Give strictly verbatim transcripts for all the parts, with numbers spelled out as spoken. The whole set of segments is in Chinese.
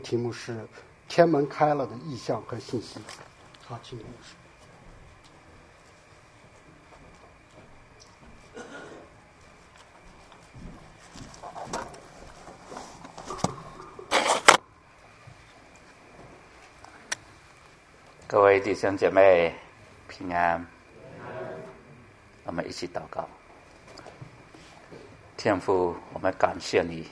题目是天门开了的意象和信息。好，请牧师。 各位弟兄姐妹平安，我们一起祷告。天父，我们感谢你，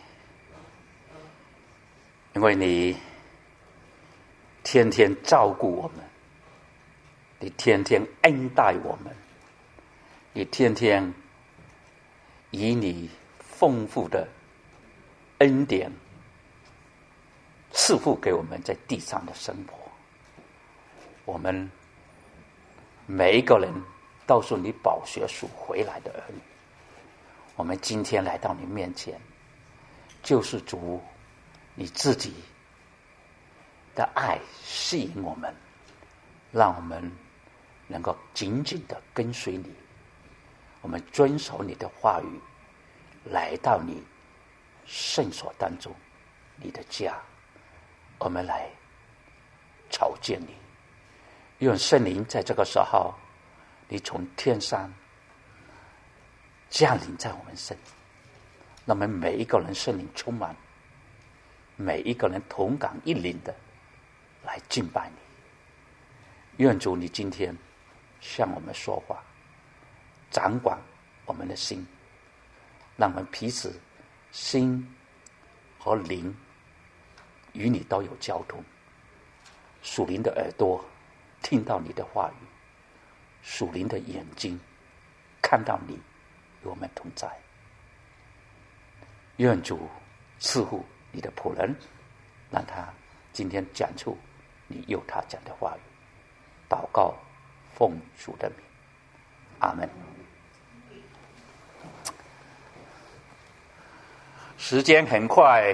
因为你天天照顾我们，你天天恩待我们，你天天以你丰富的恩典赐福给我们在地上的生活。我们每一个人都是你宝血赎回来的儿女。我们今天来到你面前，就是主你自己的爱吸引我们，让我们能够紧紧的跟随你，我们遵守你的话语，来到你圣所当中，你的家，我们来朝见你。愿圣灵在这个时候，你从天上降临在我们身，让我们每一个人圣灵充满，每一个人同感一灵的来敬拜你。愿主你今天向我们说话，掌管我们的心，让我们彼此心和灵与你都有交通。属灵的耳朵听到你的话语，属灵的眼睛看到你与我们同在。愿主赐福你的仆人，让他今天讲出你由他讲的话语。祷告奉主的名，阿们。时间很快，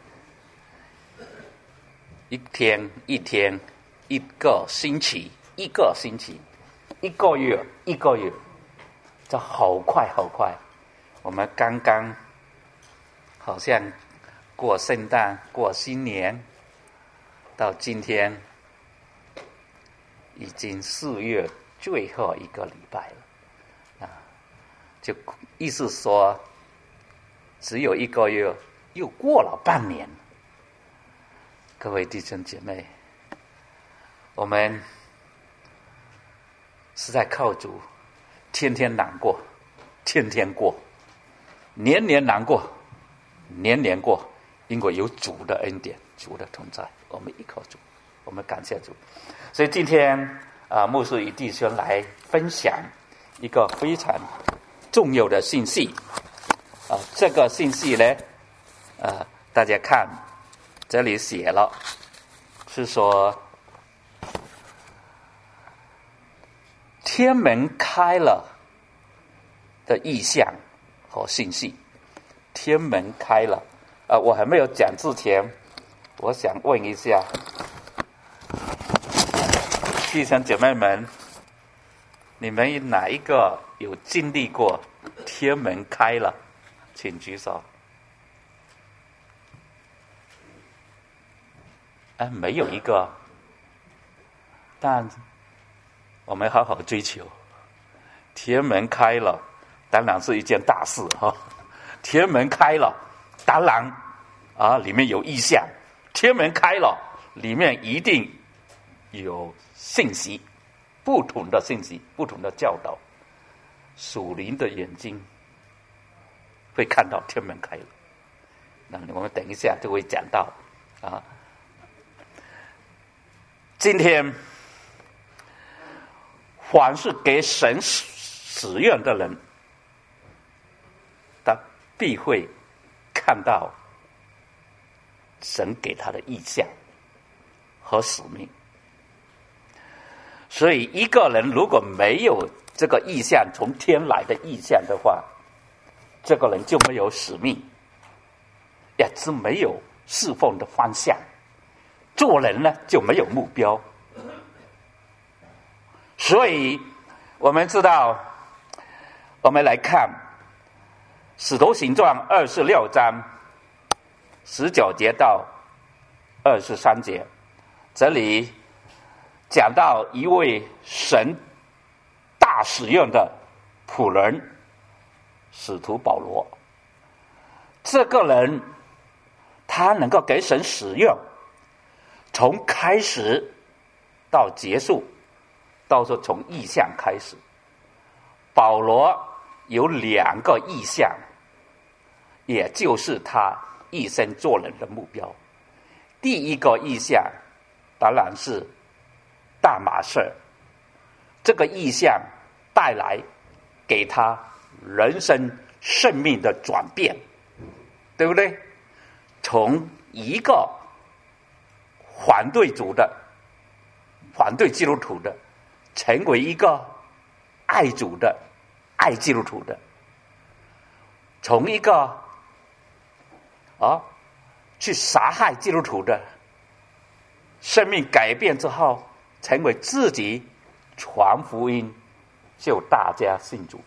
一天一天，一个星期一个星期，一个月一个月，这好快好快。我们刚刚好像过圣诞过新年，到今天已经四月最后一个礼拜了啊！就意思说只有一个月，又过了半年。各位弟兄姐妹，我们是在靠主，天天难过，天天过，年年难过，年年过，因为有主的恩典，主的同在，我们依靠主，我们感谢主。所以今天啊，牧师与弟兄来分享一个非常重要的信息啊，这个信息呢，啊，大家看这里写了，是说天门开了的意象和信息。天门开了啊，我还没有讲之前，我想问一下弟兄姐妹们，你们哪一个有经历过天门开了？请举手。啊，没有一个，但我们好好追求。天门开了，当然是一件大事哈。天门开了，当然啊，里面有意象。天门开了，里面一定有信息，不同的信息，不同的教导。属灵的眼睛会看到天门开了。那我们等一下就会讲到啊。今天凡是给神使用的人，他必会看到神给他的意象和使命。所以一个人如果没有这个意象，从天来的意象的话，这个人就没有使命，也是没有侍奉的方向，做人呢就没有目标。所以我们知道，我们来看使徒行传二十六章十九节到二十三节，这里讲到一位神大使用的仆人使徒保罗。这个人他能够给神使用，从开始到结束，到说从意象开始，保罗有两个意象，也就是他一生做人的目标。第一个意象当然是大马士，这个意象带来给他人生生命的转变，对不对？从一个反对主的、反对基督徒的，成为一个爱主的、爱基督徒的，从一个啊去杀害基督徒的，生命改变之后，成为自己传福音，就大家信主，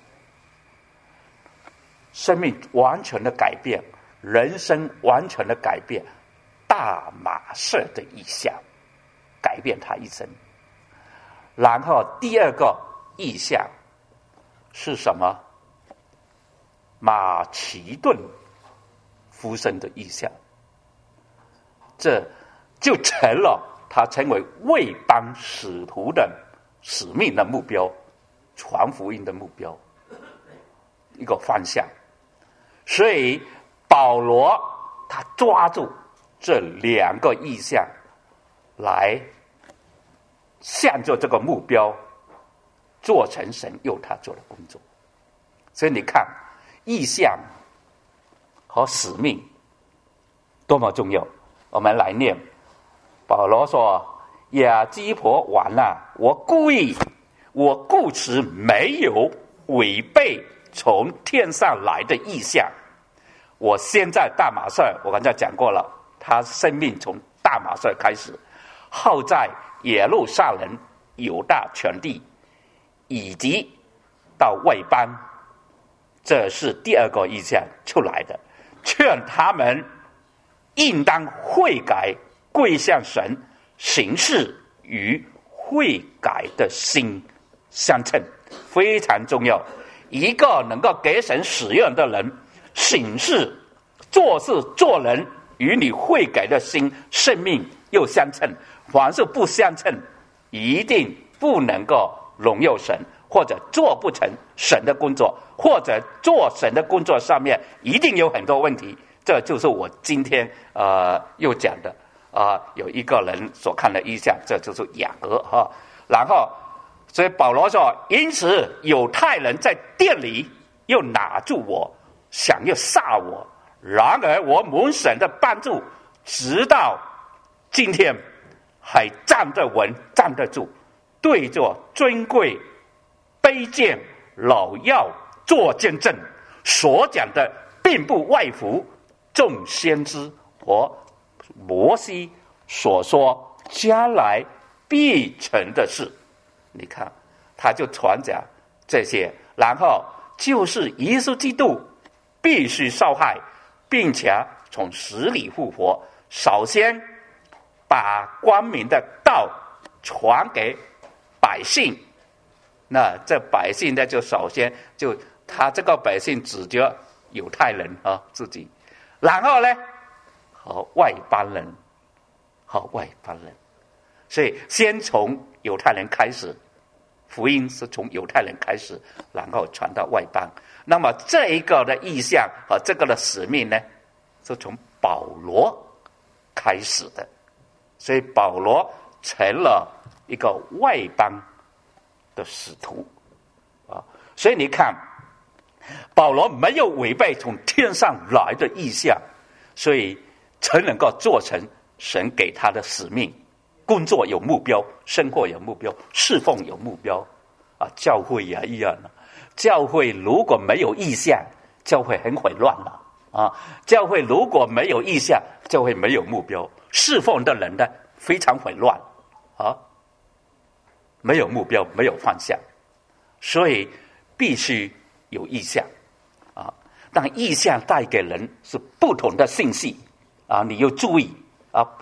生命完全的改变，人生完全的改变，大马士的意象改变他一生。然后第二个意象是什么？马其顿夫生的意象，这就成了他成为卫邦使徒的使命的目标，传福音的目标，一个方向。所以保罗他抓住这两个意象来向着这个目标，做成神要他做的工作。所以你看，意象和使命多么重要。我们来念，保罗说：亚基婆完了，我故意，我故此没有违背从天上来的意象。我先在大马士，我刚才讲过了，他生命从大马士开始，后在耶路撒冷、犹大全地，以及到外邦，这是第二个意象出来的，劝他们应当悔改，归向神，行事与悔改的心相称，非常重要。一个能够给神使用的人，行事做事做人与你悔改的心生命又相称，凡是不相称，一定不能够荣耀神，或者做不成神的工作，或者做神的工作上面一定有很多问题。这就是我今天呃又讲的啊、呃，有一个人所看的意象，这就是雅各哈。然后，所以保罗说，因此犹太人在殿里又拿住我，想要杀我，然而我蒙神的帮助，直到今天还站得稳，站得住，对着尊贵、卑贱、老幼做见证，所讲的并不外乎众先知和摩西所说将来必成的事。你看，他就传讲这些，然后就是耶稣基督必须受害，并且从死里复活。首先把光明的道传给百姓，那这百姓呢，就首先就他这个百姓指着犹太人啊自己，然后呢和外邦人，和外邦人，所以先从犹太人开始，福音是从犹太人开始，然后传到外邦。那么这一个的意象和这个的使命呢，是从保罗开始的，所以保罗成了一个外邦的使徒啊。所以你看，保罗没有违背从天上来的意象，所以才能够做成神给他的使命。工作有目标，生活有目标，侍奉有目标啊。教会也一样了，教会如果没有意向，教会很混乱了啊。教会如果没有意向，教会没有目标，侍奉的人呢非常混乱啊，没有目标，没有方向，所以必须有意向啊。但意向带给人是不同的信息啊，你要注意啊。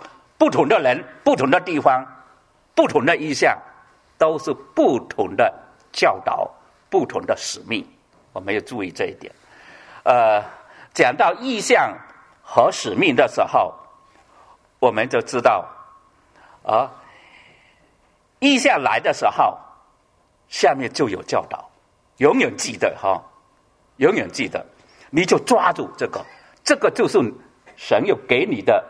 不同的人、不同的地方、不同的意向，都是不同的教导、不同的使命。我们要注意这一点。呃，讲到意向和使命的时候，我们就知道，啊，意向来的时候，下面就有教导，永远记得哈，永远记得，你就抓住这个，这个就是神有给你的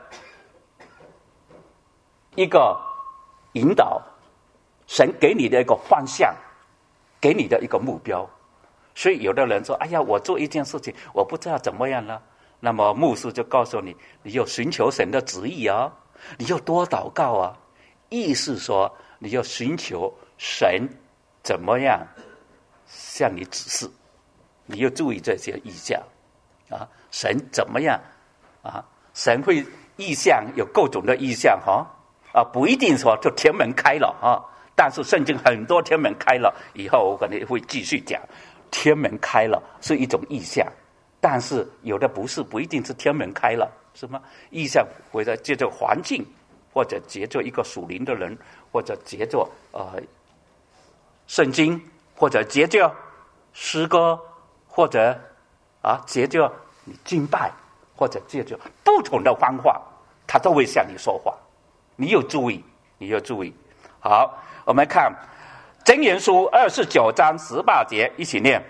一个引导，神给你的一个方向，给你的一个目标。所以有的人说，哎呀，我做一件事情我不知道怎么样了，那么牧师就告诉你，你要寻求神的旨意啊，你要多祷告啊，意思说你要寻求神怎么样向你指示，你要注意这些意象啊，神怎么样啊？神会意象有各种的意象哈啊，不一定说就天门开了啊，但是圣经很多天门开了，以后我可能会继续讲。天门开了是一种意象，但是有的不是，不一定是天门开了，是吗？意象或者借着环境，或者借着一个属灵的人，或者借着呃圣经，或者借着诗歌，或者啊借着你敬拜，或者借着不同的方法，他都会向你说话。你要注意，你要注意。好，我们看箴言书二十九章十八节，一起念：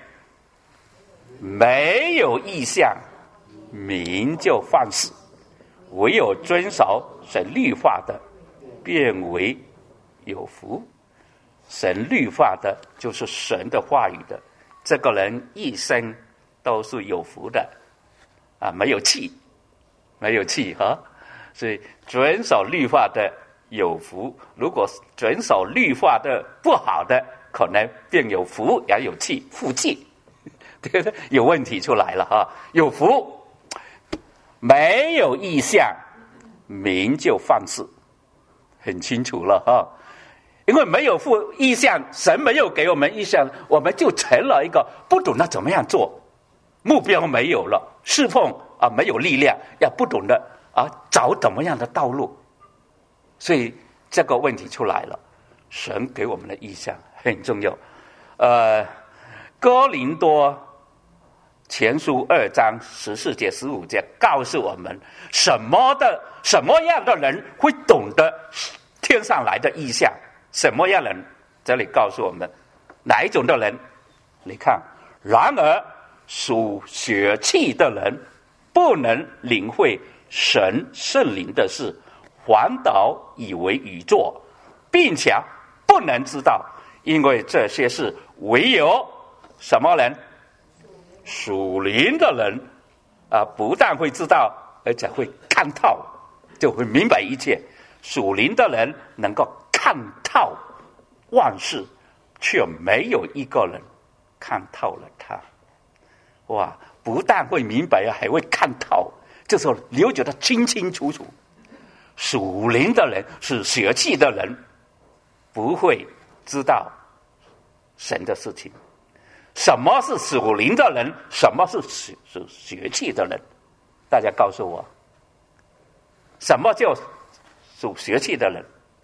没有意象，民就放肆；唯有遵守神律法的，变为有福。神律法的，就是神的话语的，这个人一生都是有福的啊，没有气，没有气哈。所以遵守律法的有福，如果遵守律法的不好的，可能变有福也有气，负气，对不对？有问题出来了哈。有福，没有意象，民就放肆，很清楚了哈。因为没有负意象，神没有给我们意象，我们就成了一个不懂得怎么样做，目标没有了，侍奉啊没有力量，也不懂得啊找怎么样的道路。所以这个问题出来了，神给我们的意象很重要。呃，哥林多前书二章十四节十五节告诉我们，什么的什么样的人会懂得天上来的意象？什么样的人？这里告诉我们哪一种的人？你看，然而属血气的人不能领会神圣灵的事，反倒以为愚拙，并且不能知道，因为这些事唯有什么人？属灵的人啊，不但会知道，而且会看透，就会明白一切。属灵的人能够看透万事，却没有一个人看透了他。哇，不但会明白，还会看透，就是了解得清清楚楚。属灵的人是血气的人，不会知道神的事情。什么是属灵的人？什么是血是血气的人？大家告诉我，什么叫属血气的人？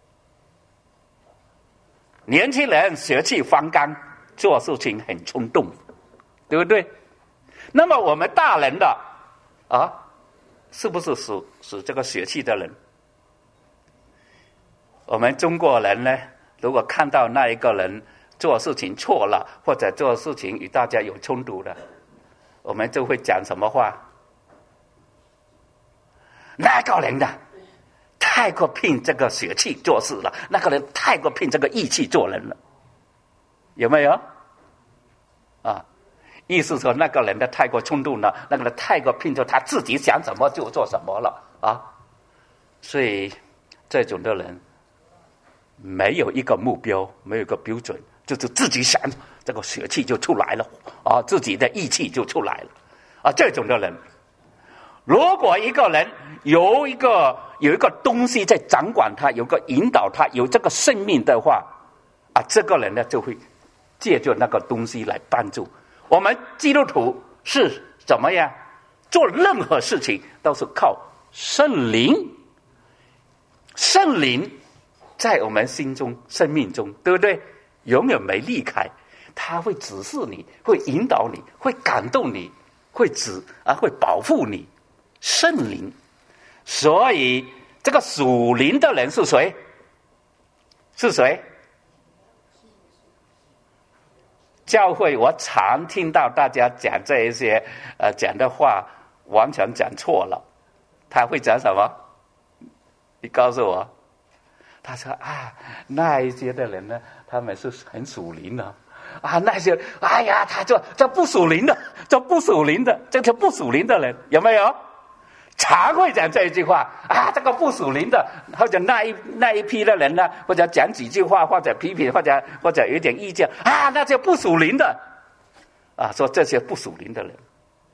年轻人血气方刚，做事情很冲动，对不对？那么我们大人的啊，是不是属属这个血气的人？我们中国人呢，如果看到那一个人做事情错了，或者做事情与大家有冲突的，我们就会讲什么话？那个人的太过凭这个血气做事了，那个人太过凭这个义气做人了，有没有？啊，意思说那个人的太过冲动了，那个人太过凭着他自己想什么就做什么了啊，所以这种的人没有一个目标，没有一个标准，就是自己想，这个血气就出来了啊，自己的义气就出来了啊。这种的人，如果一个人有一个有一个东西在掌管他，有个引导他，有这个生命的话啊，这个人呢就会借助那个东西来帮助我们。基督徒是怎么样做任何事情都是靠圣灵， 圣灵在我们心中、生命中，对不对？永远没离开，他会指示你，会引导你，会感动你，会指啊，会保护你。圣灵，所以这个属灵的人是谁？是谁？教会，我常听到大家讲这一些呃讲的话，完全讲错了。他会讲什么？你告诉我。他说啊，那一些的人呢，他们是很属灵的啊，那些哎呀，他就这不属灵的，这不属灵的，这就不属灵的人，有没有？常会讲这一句话啊，这个不属灵的，或者那一那一批的人呢，或者讲几句话，或者批评，或者或者有点意见啊，那就不属灵的啊，说这些不属灵的人，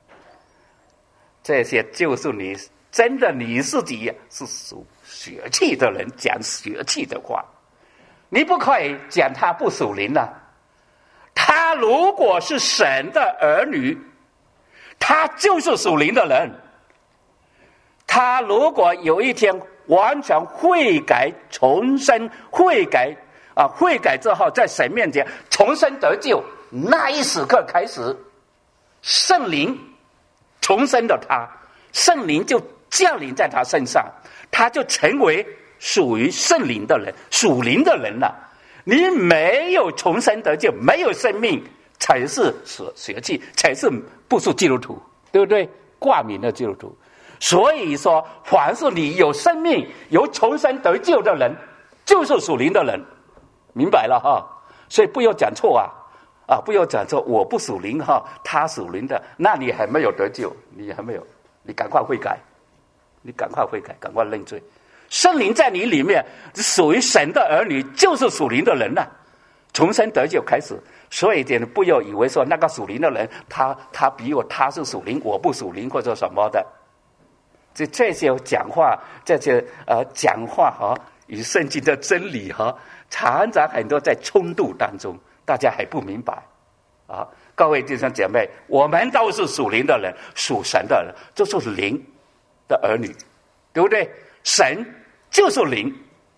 这些就是你真的你自己是属血气的人，讲血气的话，你不可以讲他不属灵啊。他如果是神的儿女，他就是属灵的人。他如果有一天完全悔改重生，悔改啊，悔改之后在神面前重生得救，那一时刻开始，圣灵重生了他，圣灵就降临在他身上，他就成为属于圣灵的人，属灵的人了。你没有重生得救，没有生命，才是血气，才是不是基督徒，对不对？挂名的基督徒。所以说，凡是你有生命、有重生得救的人，就是属灵的人，明白了哈？所以不要讲错啊，啊，不要讲错，我不属灵哈，他属灵的，那你还没有得救，你还没有，你赶快悔改，你赶快悔改，赶快认罪。圣灵在你里面，属于神的儿女，就是属灵的人了、啊，重生得救开始。所以点不要以为说那个属灵的人，他他比我他是属灵，我不属灵或者什么的。这这些讲话，这些呃讲话哈、哦，与圣经的真理哈、哦，常常很多在冲突当中，大家还不明白啊。各位弟兄姐妹，我们都是属灵的人，属神的人，这就是灵的儿女，对不对？神就是灵。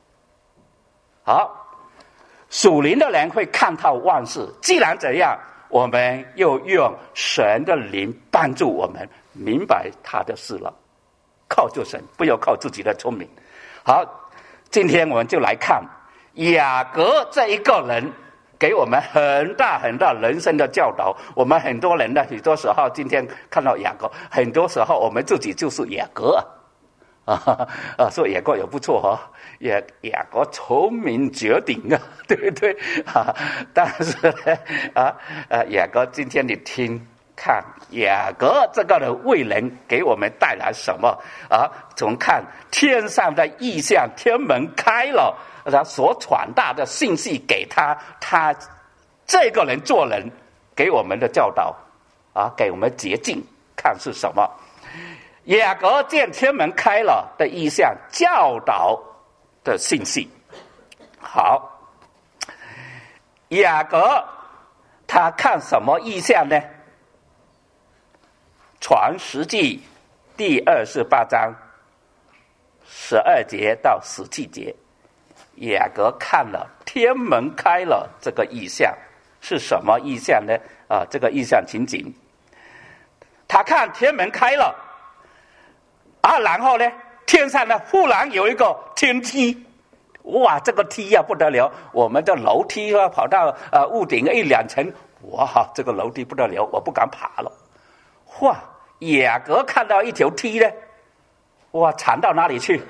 好，属灵的人会看透万事。既然这样，我们又用神的灵帮助我们明白他的事了。靠着神，不要靠自己的聪明。好，今天我们就来看雅各这一个人给我们很大很大人生的教导。我们很多人呢，很多时候今天看到雅各，很多时候我们自己就是雅各啊啊，说雅各也不错哈、哦，雅雅各聪明绝顶啊，对不对啊？但是呢啊啊，雅各今天你听。看雅各这个人为人给我们带来什么啊？从看天上的异象，天门开了，他所传达的信息给他，他这个人做人给我们的教导啊，给我们捷径，看是什么？雅各见天门开了的异象，教导的信息。好，雅各他看什么异象呢？传十记第二十八章十二节到十七节，雅各看了天门开了这个异象，是什么异象呢？啊，这个异象情景，他看天门开了啊，然后呢，天上呢忽然有一个天梯，哇，这个梯呀、啊、不得了，我们的楼梯啊跑到呃屋顶一两层，哇，这个楼梯不得了，我不敢爬了。哇，雅各看到一条梯呢，哇，长到哪里去？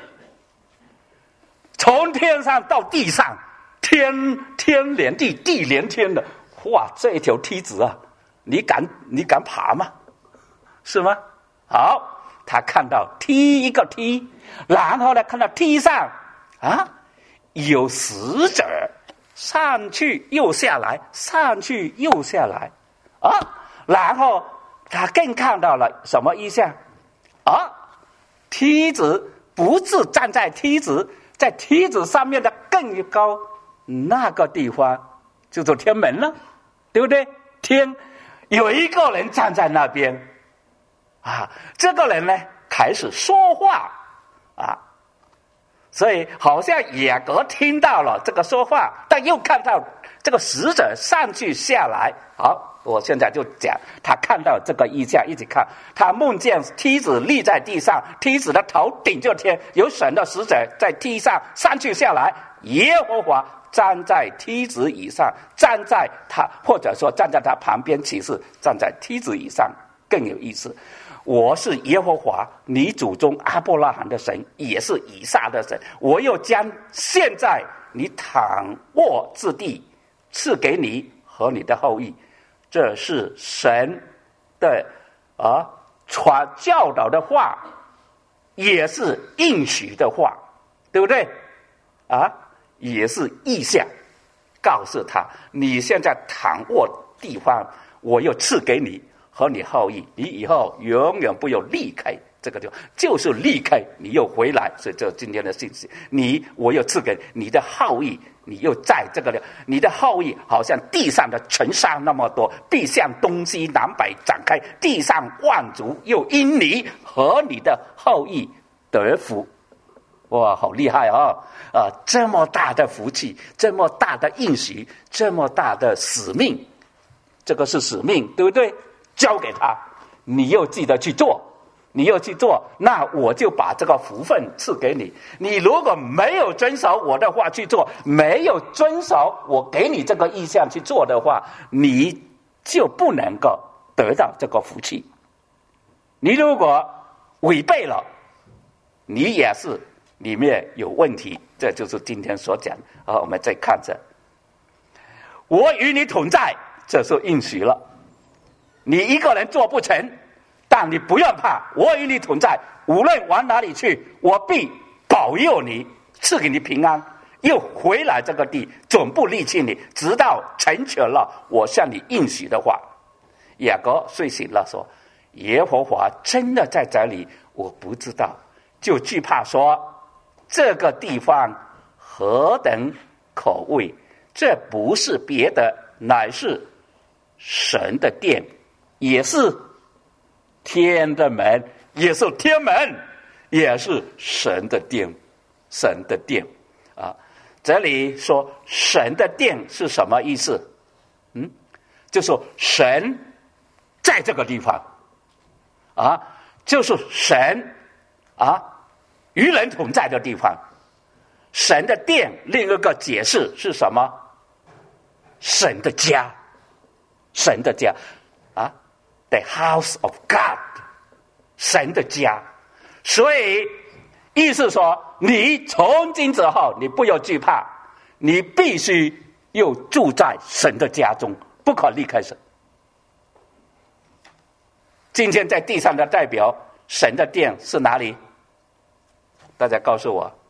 从天上到地上，天天连地，地连天的，哇，这一条梯子啊，你敢你敢爬吗？是吗？好，他看到梯一个梯，然后呢，看到梯上啊有使者上去又下来，上去又下来啊，然后。他更看到了什么意象啊？梯子不是站在梯子，在梯子上面的更高那个地方就是天门了，对不对？天有一个人站在那边啊，这个人呢开始说话啊， 所以好像雅各听到了这个说话，但又看到这个使者上去下来。好，我现在就讲他看到这个异象，一起看。他梦见梯子立在地上，梯子的头顶着天，有神的使者在梯上上去下来，耶和华站在梯子以上，站在他或者说站在他旁边，其实站在梯子以上更有意思。我是耶和华你祖宗阿伯拉罕的神，也是以撒的神。我又将现在你躺卧之地赐给你和你的后裔。这是神的啊传教导的话，也是应许的话，对不对啊？也是意象，告诉他你现在躺卧地方，我又赐给你和你后裔，你以后永远不要离开这个地方，就是离开你又回来。所以这今天的信息，你我又赐给你的后裔，你又在这个你的后裔好像地上的尘沙那么多，必向东西南北展开，地上万族又因你和你的后裔得福。哇，好厉害啊！啊，这么大的福气，这么大的应许，这么大的使命，这个是使命，对不对？交给他，你又记得去做，你又去做，那我就把这个福分赐给你。你如果没有遵守我的话去做，没有遵守我给你这个意向去做的话，你就不能够得到这个福气。你如果违背了，你也是里面有问题。这就是今天所讲啊。我们再看着，我与你同在，这是应许了。你一个人做不成，但你不要怕，我与你同在，无论往哪里去，我必保佑你，赐给你平安，又回来这个地，总不离弃你，直到成全了我向你应许的话。雅各睡醒了，说耶和华真的在这里，我不知道，就惧怕说这个地方何等可畏，这不是别的，乃是神的殿，也是天的门，也是天门，也是神的殿，神的殿啊！这里说神的殿是什么意思？嗯，就说神在这个地方啊，就是神啊与人同在的地方。神的殿另一个解释是什么？神的家，神的家啊 ，the house of God， 神的家。所以意思说，你从今之后，你不要惧怕，你必须又住在神的家中，不可离开神。今天在地上的代表，神的殿是哪里？大家告诉我，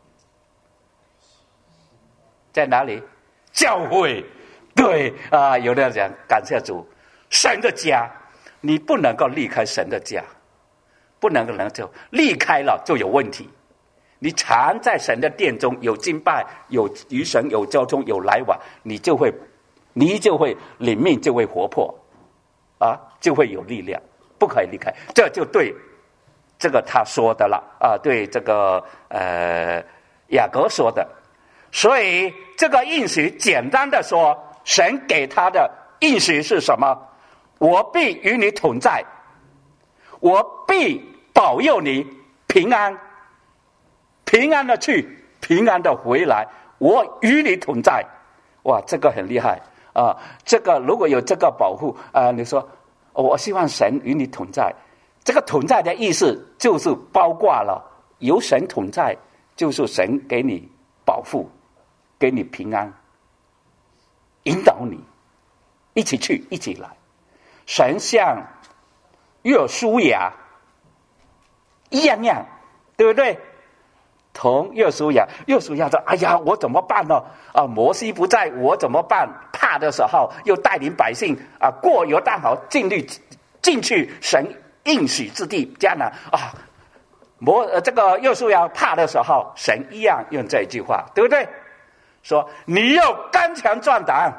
在哪里？教会。对啊，有的人讲感谢主，神的家，你不能够离开神的家，不能够能就离开了就有问题。你常在神的殿中，有敬拜，有与神有交通，有来往，你就会，你就会灵命就会活泼，啊，就会有力量，不可以离开。这就对这个他说的了啊，对这个呃雅各说的。所以这个应许简单的说，神给他的应许是什么？我必与你同在，我必保佑你平安，平安的去，平安的回来，我与你同在。哇，这个很厉害啊！这个如果有这个保护啊，你说、哦、我希望神与你同在，这个同在的意思就是包括了有神同在，就是神给你保护，给你平安，引导你一起去，一起来。神像约书亚一样样，对不对？同约书亚，约书亚说：“哎呀，我怎么办呢？啊，摩西不在，我怎么办？”怕的时候，又带领百姓啊过约旦河，进去进去神应许之地迦南啊。摩呃这个约书亚怕的时候，神一样用这句话，对不对？说你要刚强壮胆，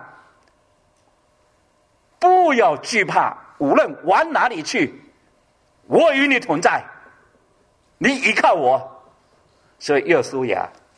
不要惧怕，无论往哪里去，我与你同在，你依靠我。所以约书亚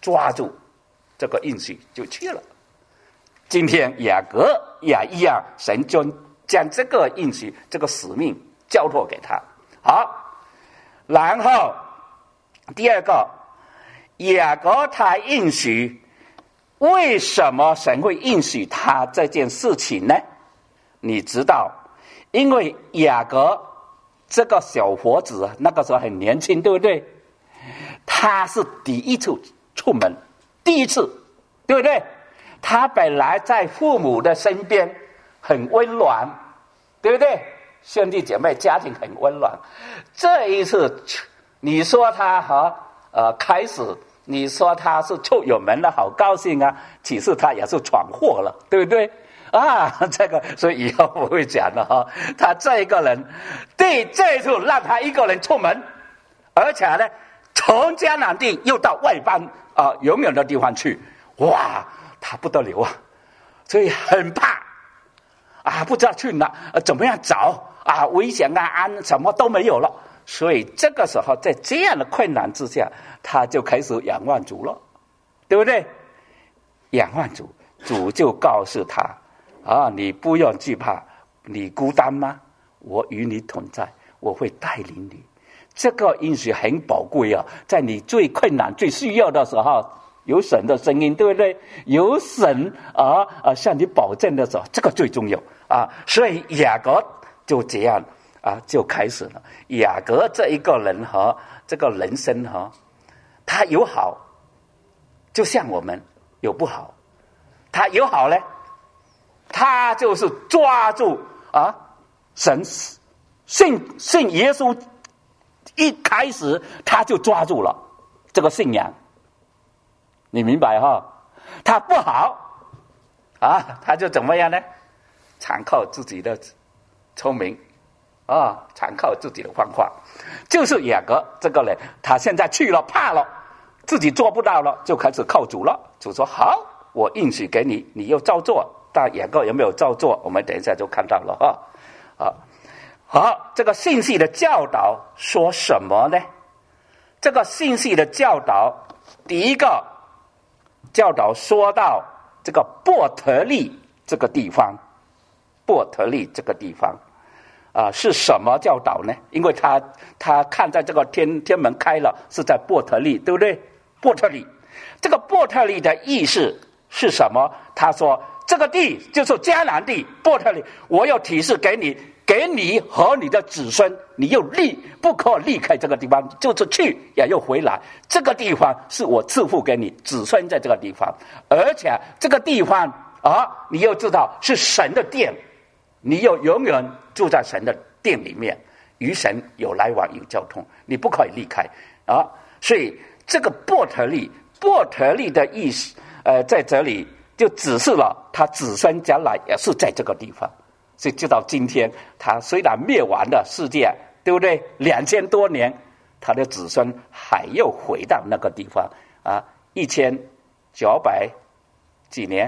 抓住这个应许就去了。今天雅各也一样，神就将这个应许、这个使命交托给他。好，然后第二个，雅各他应许，为什么神会应许他这件事情呢？你知道，因为雅各这个小伙子那个时候很年轻，对不对？他是第一次出门，第一次，对不对？他本来在父母的身边很温暖，对不对？兄弟姐妹家庭很温暖。这一次你说他和呃开始你说他是出远门了，好高兴啊，其实他也是闯祸了，对不对啊？这个所以以后我会讲的哈。他这一个人对这一次让他一个人出门，而且呢从迦南地又到外邦啊、呃、永远的地方去，哇，他不得了啊，所以很怕啊，不知道去哪、呃、怎么样找啊，危险啊，安什么都没有了。所以这个时候在这样的困难之下，他就开始仰望主了，对不对？仰望主，主就告诉他啊，你不用惧怕，你孤单吗？我与你同在，我会带领你。这个应许很宝贵啊，在你最困难最需要的时候，有神的声音，对不对？有神啊啊向你保证的时候，这个最重要啊。所以雅各就这样啊，就开始了。雅各这一个人和这个人生哈，他有好，就像我们有不好。他有好呢，他就是抓住啊神信信耶稣，一开始他就抓住了这个信仰，你明白哈？他不好啊，他就怎么样呢？常靠自己的聪明啊，常靠自己的方法。就是雅各这个人，他现在去了，怕了，自己做不到了，就开始靠主了。主说好，我应许给你，你又照做。但雅各有没有照做，我们等一下就看到了哈。啊，好，这个信息的教导说什么呢？这个信息的教导，第一个教导说到这个伯特利这个地方，伯特利这个地方啊、呃，是什么教导呢？因为他他看在这个天天门开了，是在伯特利，对不对？伯特利，这个伯特利的意思是什么？他说这个地就是迦南地，伯特利，我要提示给你，给你和你的子孙，你又离不可离开这个地方，就是去也又回来。这个地方是我赐福给你子孙在这个地方，而且这个地方啊，你又知道是神的殿，你又永远住在神的殿里面，与神有来往有交通，你不可以离开啊。所以这个伯特利，伯特利的意思，呃，在这里就指示了他子孙将来也是在这个地方。所以直到今天，他虽然灭亡的世界，对不对？两千多年，他的子孙还又回到那个地方啊，一千九百几年，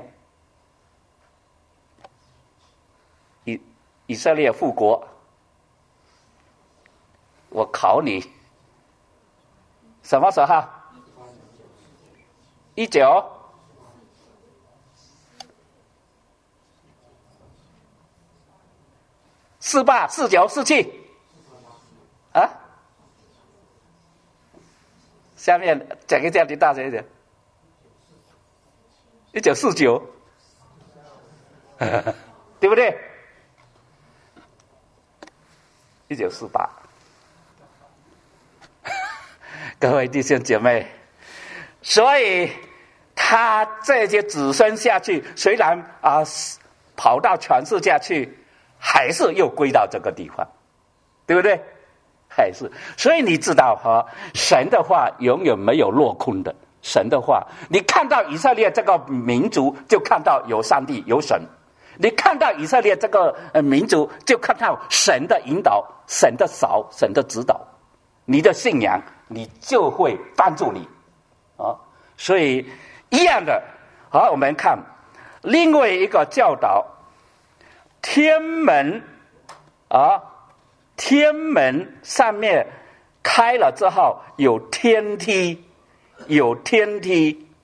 以以色列复国。我考你，什么时候？一九四八四九四七啊？下面讲一讲，你大声一点。一九四九，对不对？一九四八。各位弟兄姐妹，所以他这些子孙下去，虽然啊跑到全世界去，还是又归到这个地方，对不对？还是，所以你知道哈，神的话永远没有落空的。神的话，你看到以色列这个民族，就看到有上帝有神；你看到以色列这个民族，就看到神的引导、神的手、神的指导。你的信仰，你就会帮助你啊。所以一样的，好，我们看另外一个教导，天门啊，天门上面开了之后有天梯，有天梯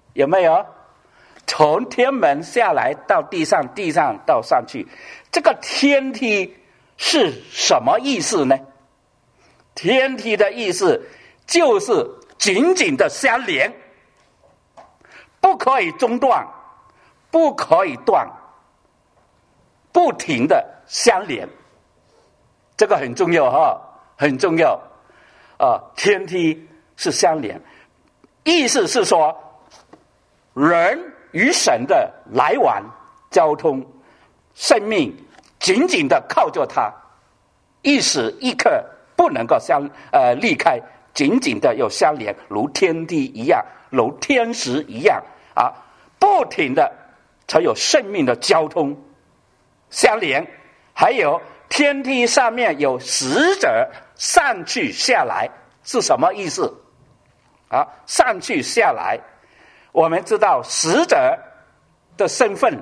有没有？从天门下来到地上，地上到上去，这个天梯是什么意思呢？天梯的意思就是紧紧的相连，不可以中断，不可以断，不停的相连，这个很重要哈，很重要啊！天梯是相连，意思是说人与神的来往、交通、生命紧紧的靠着它，一时一刻不能够相呃离开，紧紧的有相连，如天地一样，如天时一样啊，不停的才有生命的交通相连。还有天梯上面有使者上去下来，是什么意思啊？上去下来，我们知道使者的身份，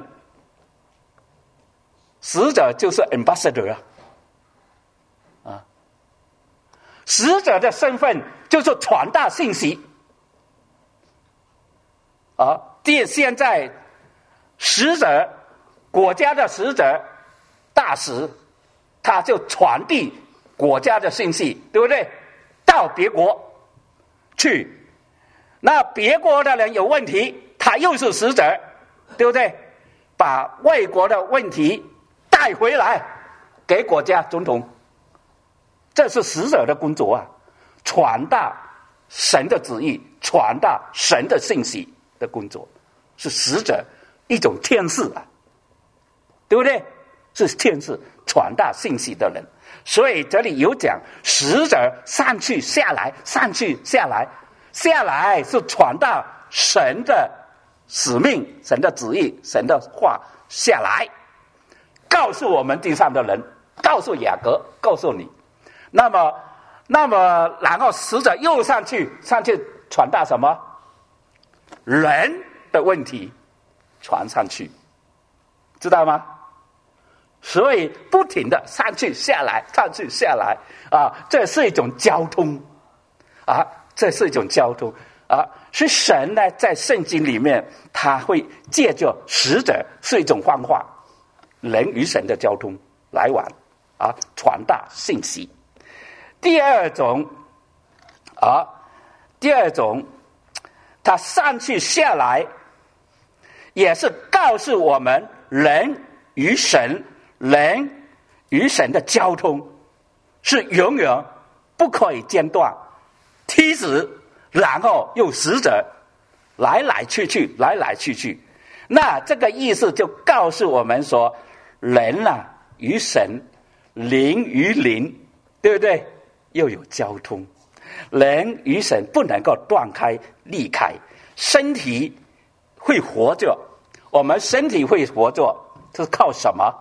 使者就是 ambassador 啊，啊，使者的身份就是传达信息啊。第现在使者，国家的使者大使，他就传递国家的信息，对不对？到别国去，那别国的人有问题，他又是使者，对不对？把外国的问题带回来给国家总统，这是使者的工作啊，传达神的旨意，传达神的信息的工作，是使者，一种天使啊，对不对？是天使，传达信息的人。所以这里有讲使者上去下来，上去下来，下来是传达神的使命，神的旨意，神的话下来，告诉我们地上的人，告诉雅各，告诉你。那么，那么然后使者又上去，上去传达什么？人的问题传上去，知道吗？所以不停的上去下来，上去下来啊，这是一种交通啊，这是一种交通啊。是神呢，在圣经里面，他会借着使者是一种方法，人与神的交通来往啊，传达信息。第二种啊，第二种，他上去下来，也是告诉我们人与神。人与神的交通是永远不可以间断，梯子，然后又使者来来去去，来来去去。那这个意思就告诉我们说，人啊与神，灵与灵，对不对？又有交通，人与神不能够断开离开，身体会活着，我们身体会活着，这是靠什么？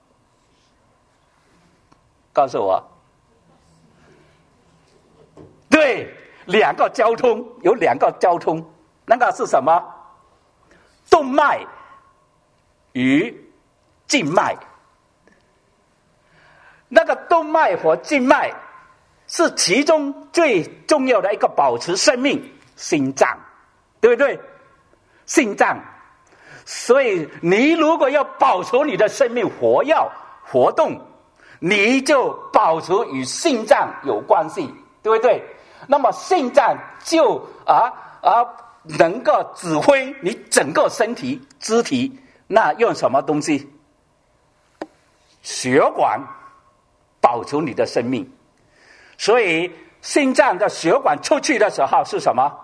告诉我，对，两个交通，有两个交通，那个是什么？动脉与静脉。那个动脉和静脉是其中最重要的一个保持生命，心脏，对不对？心脏，所以你如果要保持你的生命活跃活动，你就保持与心脏有关系，对不对？那么心脏就啊啊能够指挥你整个身体肢体，那用什么东西？血管保持你的生命。所以心脏的血管出去的时候是什么？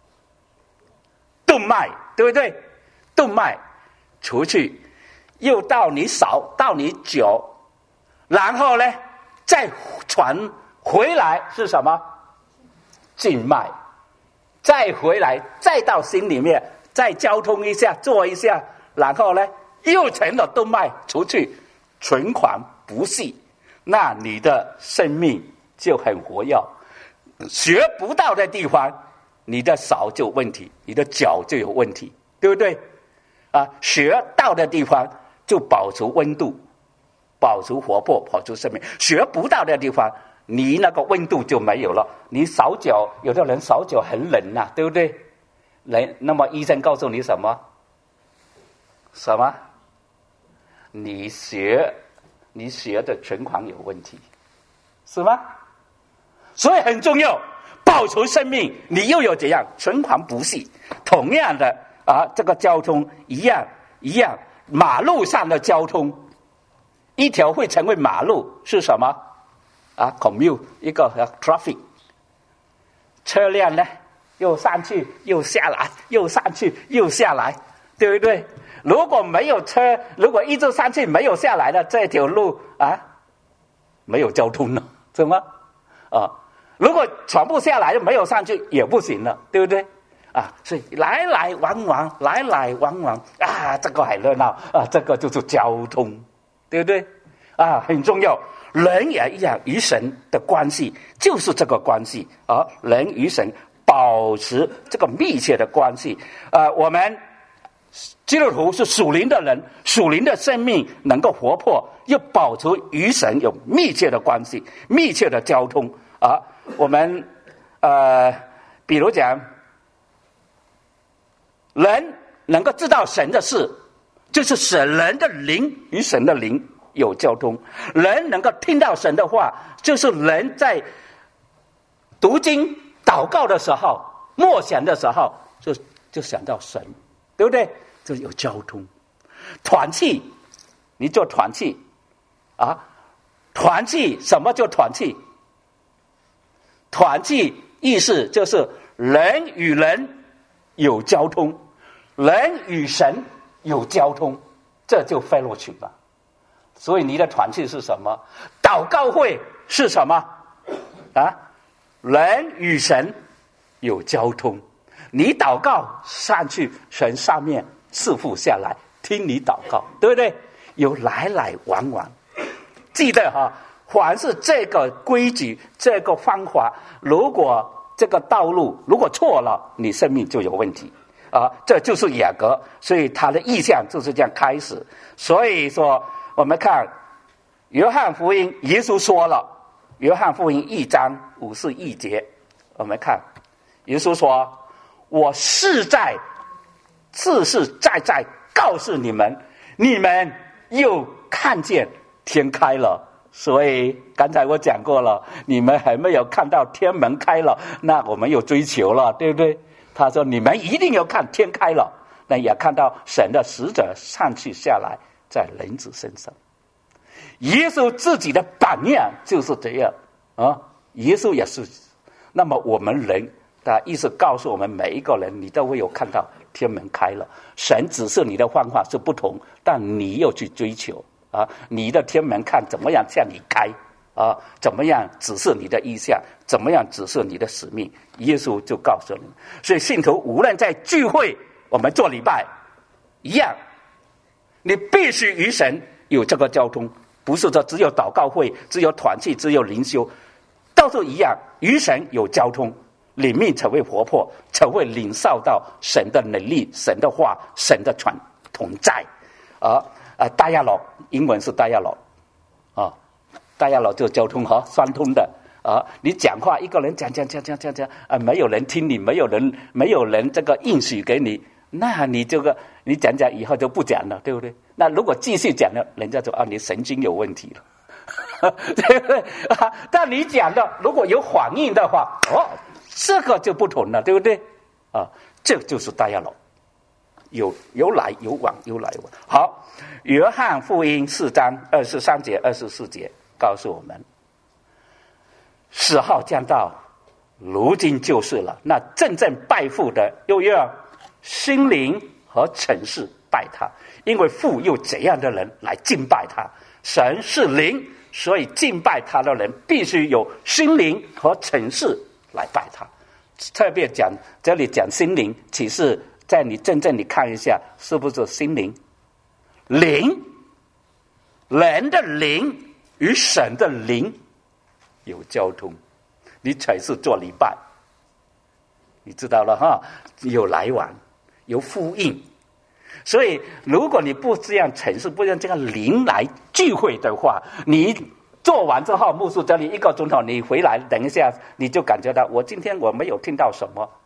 动脉，对不对？动脉出去，又到你手，到你脚。然后呢，再传回来是什么？静脉，再回来，再到心里面，再交通一下，做一下，然后呢，又成了动脉出去，循环不息，那你的生命就很活跃。学不到的地方，你的手就有问题，你的脚就有问题，对不对？啊，学到的地方就保持温度。保持活泼，保持生命。学不到的地方，你那个温度就没有了。你手脚，有的人手脚很冷呐、啊，对不对？ 人那么医生告诉你什么？什么？你血你血的存款有问题，是吗？所以很重要，保存生命，你又有怎样存款不细？同样的啊，这个交通一样一样，马路上的交通，一条会成为马路是什么？啊 ，commute 一个 traffic， 车辆呢又上去又下来，又上去又下来，对不对？如果没有车，如果一直上去没有下来的这条路啊，没有交通了，怎么啊？如果全部下来就没有上去也不行了，对不对？啊，所以来来往往，来来往往啊，这个很热闹啊，这个就是交通，对不对？啊，很重要。人也一样，与神的关系就是这个关系啊，人与神保持这个密切的关系啊，我们。基督徒是属灵的人，属灵的生命能够活泼，又保持与神有密切的关系、密切的交通啊。我们呃，比如讲，人能够知道神的事，就是使人的灵与神的灵有交通；人能够听到神的话，就是人在读经、祷告的时候、默想的时候，就就想到神。对不对？就有交通。团契，你做团契啊？团契什么叫团契？团契意思就是人与人有交通，人与神有交通，这就 fellowship 了。所以你的团契是什么？祷告会是什么？啊，人与神有交通。你祷告上去，神上面赐福下来，听你祷告，对不对？有来来往往，记得哈，凡是这个规矩、这个方法，如果这个道路如果错了，你生命就有问题啊！这就是雅各，所以他的意象就是这样开始。所以说，我们看约翰福音，耶稣说了，约翰福音一章五十一节，我们看耶稣说。我实在实实在在告诉你们，你们又看见天开了。所以刚才我讲过了，你们还没有看到天门开了，那我们有追求了，对不对？他说你们一定要看天开了，那也看到神的使者上去下来在人子身上。耶稣自己的榜样就是这样啊，耶稣也是。那么我们人。他意思告诉我们每一个人，你都会有看到天门开了。神指示你的方法是不同，但你又去追求啊！你的天门看怎么样向你开啊？怎么样指示你的意向？怎么样指示你的使命？耶稣就告诉你。所以信徒无论在聚会，我们做礼拜一样，你必须与神有这个交通，不是说只有祷告会、只有团契、只有灵修，都是一样，与神有交通。里面才会活泼，才会领受到神的能力、神的话、神的传同在。啊啊，大亚罗，英文是大亚罗，啊，大亚罗就交通哈，双通的啊。你讲话，一个人讲讲讲讲讲讲啊，没有人听你，没有人没有人这个应许给你，那你这个你讲讲以后就不讲了，对不对？那如果继续讲了，人家就啊，你神经有问题了，对不对？啊，但你讲的如果有反应的话，哦。这个就不同了，对不对？啊，这就是大亚罗，有有来有往，有来有往。好，约翰福音四章二十三节、二十四节告诉我们，时候将到，如今就是了。那真正拜父的，又要心灵和诚实拜他，因为父有这样的人来敬拜他。神是灵，所以敬拜他的人必须有心灵和诚实。来拜他，特别讲这里讲心灵，其实在你真正你看一下，是不是心灵？灵，人的灵与神的灵有交通，你才是做礼拜，你知道了哈？有来往，有呼应。所以，如果你不这样诚实，不让这个灵来聚会的话，你。做完之后，牧师这里一个钟头，你回来等一下，你就感觉到我今天我没有听到什么，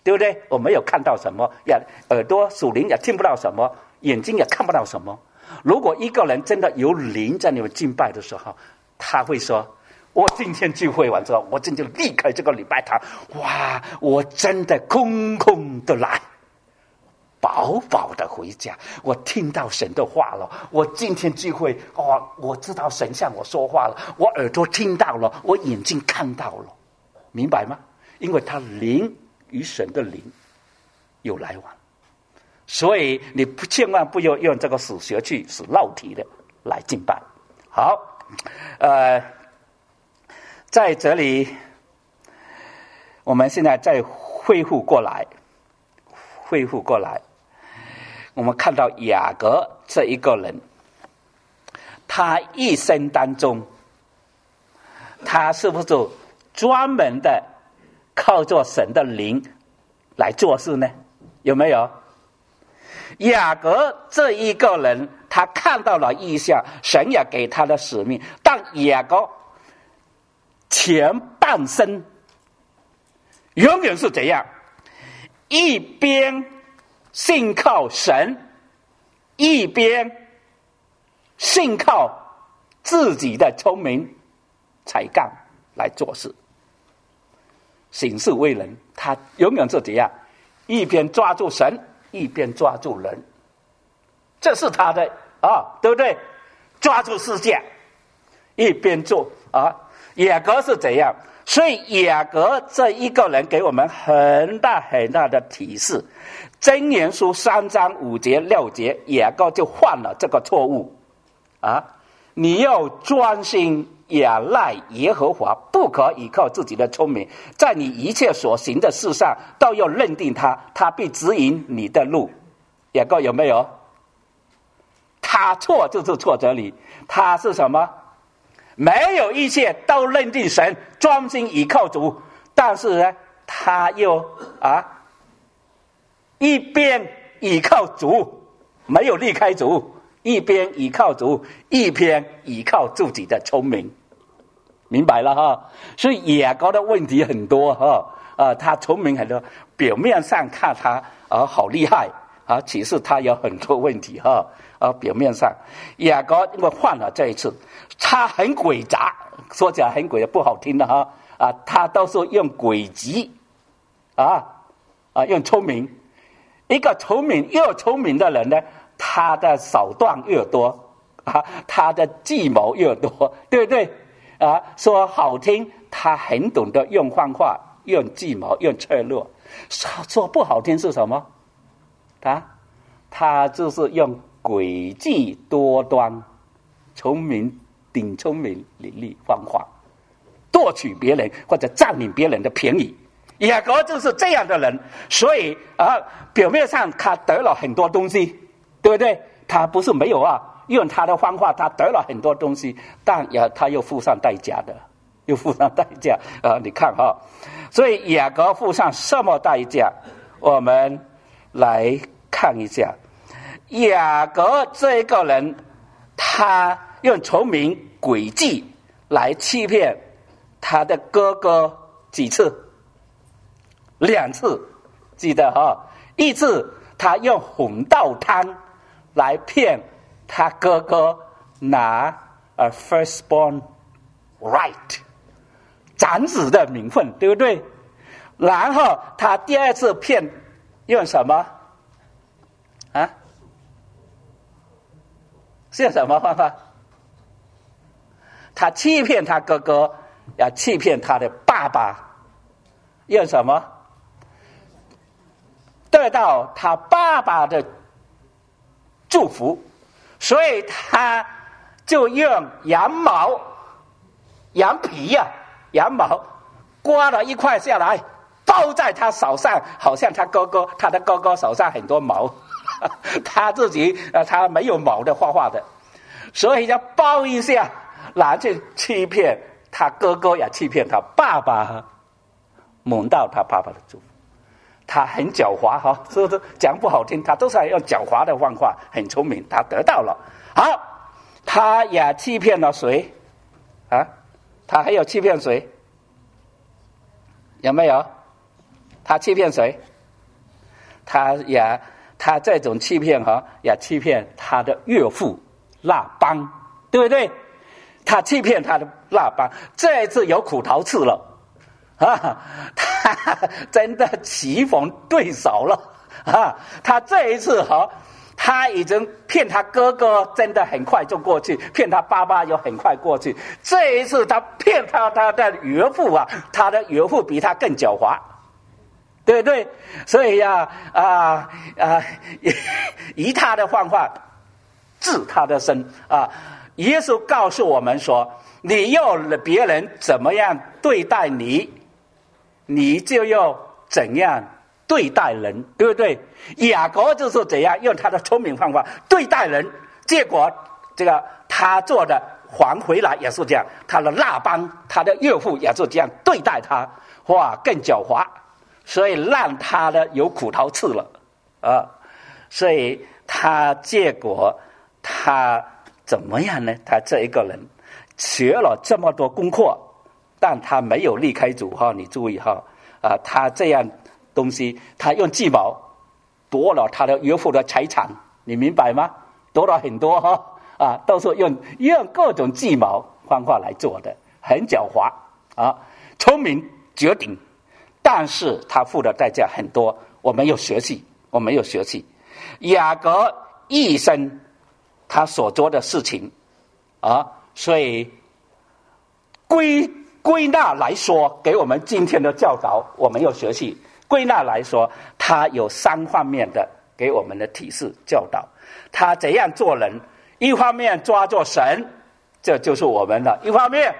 对不对？我没有看到什么，也耳朵属灵也听不到什么，眼睛也看不到什么。如果一个人真的有灵在你们敬拜的时候，他会说，我今天聚会完之后，我今天离开这个礼拜堂，哇，我真的空空的来，饱饱的回家。我听到神的话了，我今天聚会，哦，我知道神向我说话了，我耳朵听到了，我眼睛看到了，明白吗？因为他灵与神的灵有来往，所以你不千万不要用这个死学去死绕题的来敬拜。好，呃，在这里我们现在再恢复过来，恢复过来，我们看到雅各这一个人，他一生当中，他是不是专门的靠着神的灵来做事呢？有没有？雅各这一个人，他看到了异象，神也给他的使命，但雅各前半生永远是怎样？一边信靠神，一边信靠自己的聪明才干来做事，行事为人，他永远是怎样？一边抓住神，一边抓住人，这是他的啊，对不对？抓住世界，一边做啊。雅各是怎样？所以雅各这一个人给我们很大很大的提示。箴言书三章五节六节，雅各就犯了这个错误啊！你要专心仰赖耶和华，不可依靠自己的聪明，在你一切所行的事上都要认定他，他必指引你的路。雅各有没有？他错就是错这里，他是什么？没有一切都认定神，专心倚靠主，但是呢，他又啊，一边倚靠主，没有离开主，一边倚靠主，一边倚靠自己的聪明，明白了哈？所以雅各的问题很多哈，啊，他聪明很多，表面上看他啊好厉害啊，其实他有很多问题哈。啊，表面上雅各因为犯了这一次，他很诡诈，说起来很诡诈，不好听的哈啊，他都是用诡计啊啊，用聪明。一个聪明越聪明的人呢，他的手段越多啊，他的计谋越多，对不对啊？说好听，他很懂得用方法、用计谋、用策略；说不好听是什么？啊，他就是用诡计多端、聪明顶聪明伶俐方法，夺取别人或者占领别人的便宜。雅各就是这样的人，所以啊，表面上他得了很多东西，对不对？他不是没有啊，用他的方法，他得了很多东西，但也他又付上代价的，又付上代价啊！你看哈、哦，所以雅各付上什么代价？我们来看一下。雅各这个人，他用聪明诡计来欺骗他的哥哥几次？两次，记得哈、哦。一次他用混道汤来骗他哥哥拿 a firstborn right 长子的名分，对不对？然后他第二次骗用什么啊？是用什么方法？他欺骗他哥哥，要欺骗他的爸爸，用什么？得到他爸爸的祝福，所以他就用羊毛、羊皮呀、啊、羊毛刮了一块下来，包在他手上，好像他哥哥，他的哥哥手上很多毛，他自己呃他没有毛的画画的，所以要包一下，拿去欺骗他哥哥，也欺骗他爸爸，蒙到他爸爸的祝福。他很狡猾哈，是不是？讲不好听，他都是用狡猾的方法，很聪明，他得到了。好，他也欺骗了谁啊？他还有欺骗谁？有没有？他欺骗谁？ 他也他这种欺骗哈，也欺骗他的岳父拉邦，对不对？他欺骗他的拉邦，这一次有苦头吃了啊！他真的棋逢对手了啊！他这一次哈，他已经骗他哥哥，真的很快就过去；骗他爸爸又很快过去。这一次他骗他他的岳父啊，他的岳父比他更狡猾。对不对？所以呀，啊啊，以他的方法治他的身啊。耶稣告诉我们说：“你要别人怎么样对待你，你就要怎样对待人，对不对？”雅各就是怎样用他的聪明方法对待人，结果这个他做的还回来也是这样，他的拉邦，他的岳父也是这样对待他，哇，更狡猾。所以让他的有苦头吃了啊，所以他结果他怎么样呢？他这一个人学了这么多功课，但他没有离开主哈，你注意哈啊，他这样东西，他用计谋夺了他的岳父的财产，你明白吗？夺了很多哈啊，都是用用各种计谋方法来做的，很狡猾啊，聪明绝顶。但是他付的代价很多，我们要学习，我们要学习。雅各一生他所做的事情啊，所以归归纳来说，给我们今天的教导，我们要学习。归纳来说，他有三方面的给我们的提示教导。他怎样做人？一方面抓住神，这就是我们的；一方面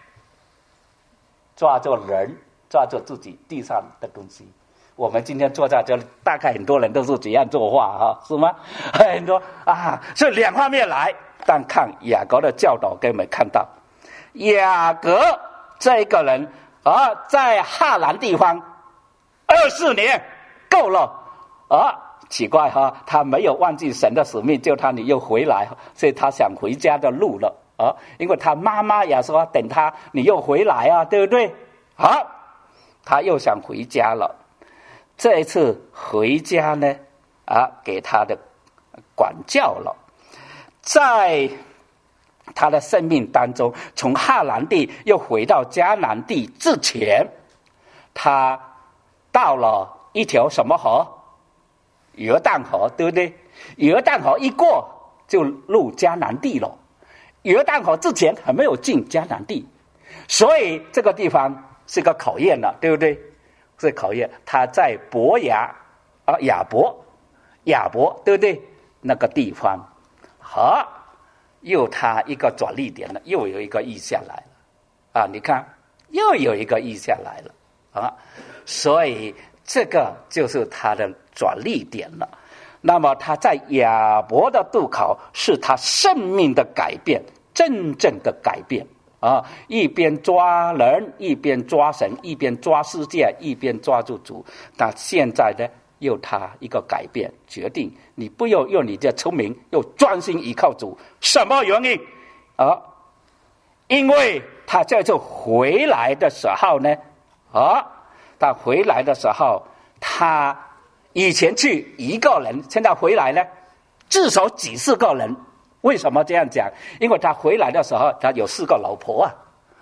抓住人。抓住自己地上的东西，我们今天坐在这里，大概很多人都是这样做话哈，是吗？很多啊，所以两方面来，但看雅各的教导给我们看到，雅各这一个人啊，在哈兰地方二十年够了啊，奇怪哈，他没有忘记神的使命，叫他你又回来，所以他想回家的路了啊，因为他妈妈也说等他你又回来啊，对不对？好。他又想回家了，这一次回家呢，啊，给他的管教了，在他的生命当中，从哈兰地又回到迦南地之前，他到了一条什么河？约旦河，对不对？约旦河一过就入迦南地了。约旦河之前还没有进迦南地，所以这个地方是个考验了，对不对？是考验。他在伯牙啊，亚伯，亚伯，对不对？那个地方，好，又他一个转捩点了，又有一个意象来了啊！你看，又有一个意象来了啊！所以这个就是他的转捩点了。那么他在亚伯的渡口，是他生命的改变，真正的改变。啊，一边抓人，一边抓神，一边抓世界，一边抓住主。那现在呢，又他一个改变，决定你不要用你的聪明，要专心依靠主。什么原因？啊，因为他在这回来的时候呢，啊，他回来的时候，他以前去一个人，现在回来呢，至少几十个人。为什么这样讲？因为他回来的时候，他有四个老婆啊。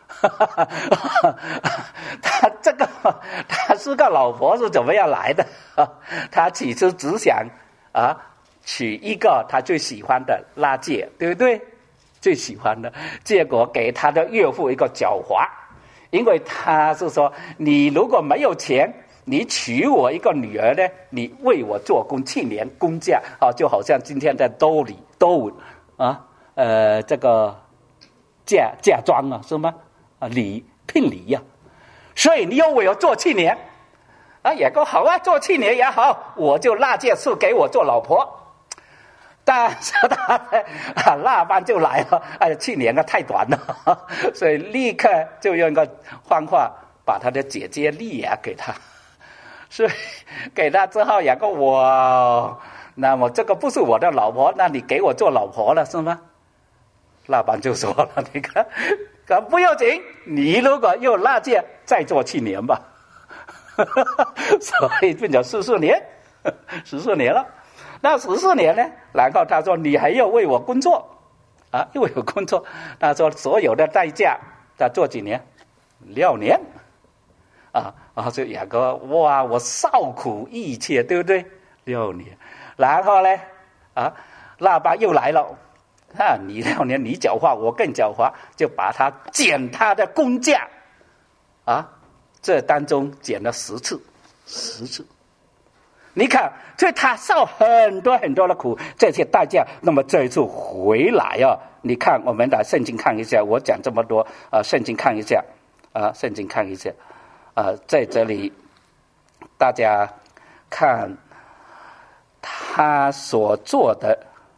他这个他四个老婆是怎么样来的？他起初只想啊娶一个他最喜欢的拉结，对不对？最喜欢的，结果给他的岳父一个狡猾，因为他是说，你如果没有钱，你娶我一个女儿呢，你为我做工七年工价啊，就好像今天的兜里兜。啊，呃，这个嫁嫁妆啊，是吗？啊，礼聘礼呀、啊，所以你要为我做七年，啊，也够好啊，做七年也好，我就纳戒赐给我做老婆。但是他啊，那班就来了，哎，七年啊太短了，所以立刻就用个方法把他的姐姐利亚给他，所以给他之后也够我。那么这个不是我的老婆，那你给我做老婆了是吗？老板就说了，你看，不要紧，你如果又纳戒，再做七年吧。所以变成四十年十四年了。那十四年呢？然后他说：“你还要为我工作啊？为我工作。”他说：“所有的代价，他做几年？六年。”啊，然后就雅各，哇，我受苦一切，对不对？六年。然后呢？啊，拉巴又来了。啊，你六年你狡猾，我更狡猾，就把他减他的工价。啊，这当中减了十次，十次。你看，所以他受很多很多的苦，这些代价。那么这一次回来啊，你看，我们来圣经看一下。我讲这么多啊，圣经看一下啊，圣经看一下啊，在这里大家看他所做的，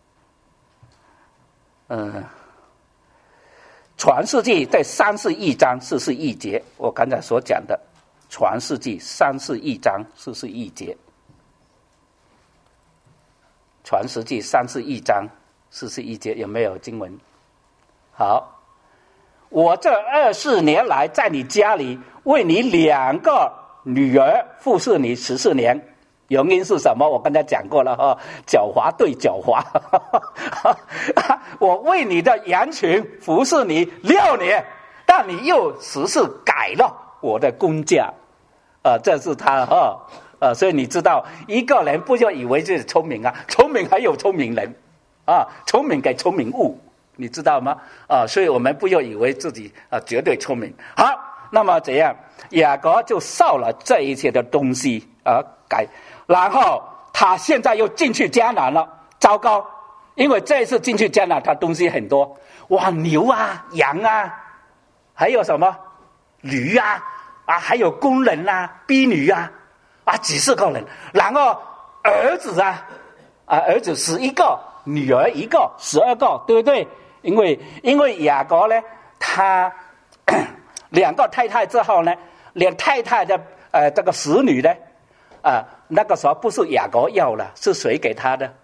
嗯、呃，传世纪在三十一章四十一节，我刚才所讲的传世纪三十一章四十一节。传世纪三十一章四十一节有没有经文？好，我这二十年来在你家里为你两个女儿服侍你十四年，原因是什么？我刚才讲过了哈，狡猾对狡猾。我为你的羊群服侍你六年，但你又十次改了我的工价，啊、呃，这是他哈。啊，所以你知道，一个人不就以为自己聪明啊？聪明还有聪明人，啊，聪明给聪明误，你知道吗？啊，所以我们不要以为自己啊绝对聪明。好，那么怎样？雅各就受了这一切的东西啊，改，然后他现在又进去迦南了，糟糕！因为这一次进去迦南，他东西很多，哇，牛啊、羊啊，还有什么驴啊，啊，还有工人啊、婢女啊。啊，几十个人，然后儿子啊，啊，儿子十一个，女儿一个，十二个，对不对？因为因为雅各呢，他两个太太之后呢，连太太的呃这个使女呢，啊，那个时候不是雅各要了，是谁给他的？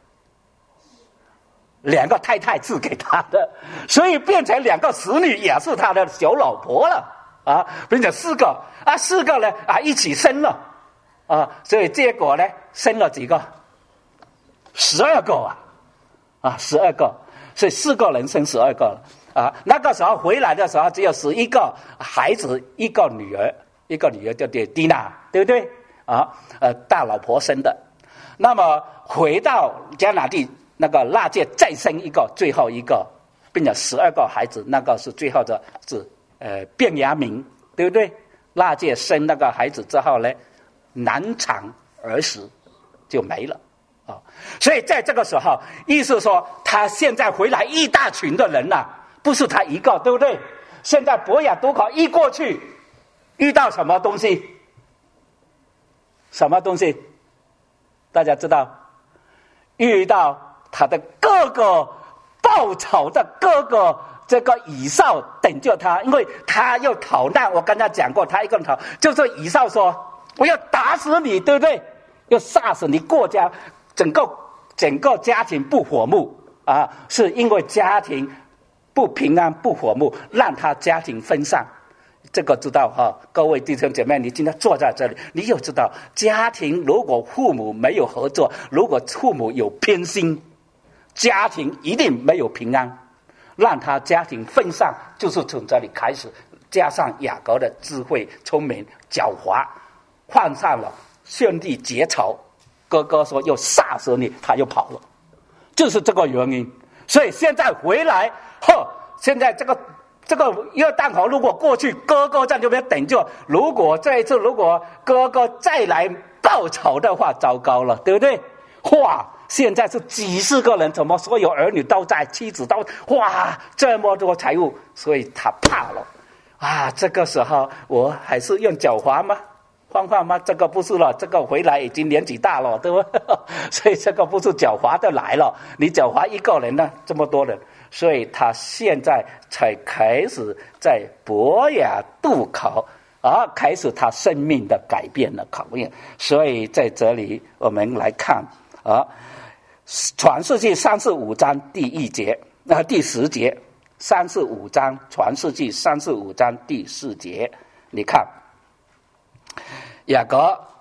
两个太太赐给他的，所以变成两个使女也是他的小老婆了啊，并且四个啊，四个呢啊一起生了。啊，所以结果呢，生了几个？十二个啊，啊，十二个，所以四个人生十二个了啊。那个时候回来的时候，只有十一个孩子，一个女儿，一个女儿叫蒂娜，对不对？啊，呃，大老婆生的。那么回到迦南地，那个拉结再生一个，最后一个，并且十二个孩子，那个是最后的是呃便雅悯，对不对？拉结生那个孩子之后呢？难产而死，就没了啊！所以在这个时候，意思说他现在回来一大群的人呐、啊，不是他一个，对不对？现在伯亚渡口一过去，遇到什么东西？什么东西？大家知道？遇到他的哥哥报仇的哥哥。这个以扫等着他，因为他要逃难。我跟他讲过，他一个人逃，就是以扫说。我要打死你，对不对？要杀死你，国家整个整个家庭不和睦啊，是因为家庭不平安不和睦，让他家庭分散。这个知道哈、啊，各位弟兄姐妹，你今天坐在这里，你又知道，家庭如果父母没有合作，如果父母有偏心，家庭一定没有平安，让他家庭分散，就是从这里开始。加上雅各的智慧、聪明、狡猾。患上了兄弟结仇，哥哥说要杀死你，他又跑了，就是这个原因。所以现在回来，呵，现在这个这个约旦河如果过去，哥哥在这边等着。如果这一次如果哥哥再来报仇的话，糟糕了，对不对？哇，现在是几十个人，怎么所有儿女都在，妻子都哇，这么多财物，所以他怕了啊。这个时候我还是用狡猾吗？换换吗？这个不是了，这个回来已经年纪大了，对不？所以这个不是狡猾的来了，你狡猾一个人呢，这么多人，所以他现在才开始在伯亚渡口啊，开始他生命的改变的考验。所以在这里我们来看啊，传世纪三十五章第一节啊、呃、第十节，三十五章传世纪三十五章第四节，你看。雅各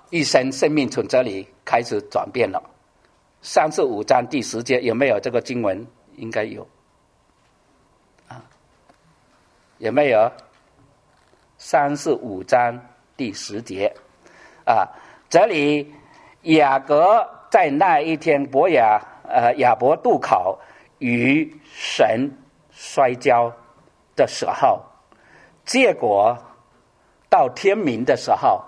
一生生命从这里开始转变了。三十五章第十节有没有这个经文？应该有啊，有没有？三十五章第十节啊，这里雅各在那一天伯亚呃亚伯渡口与神摔跤的时候，结果到天明的时候，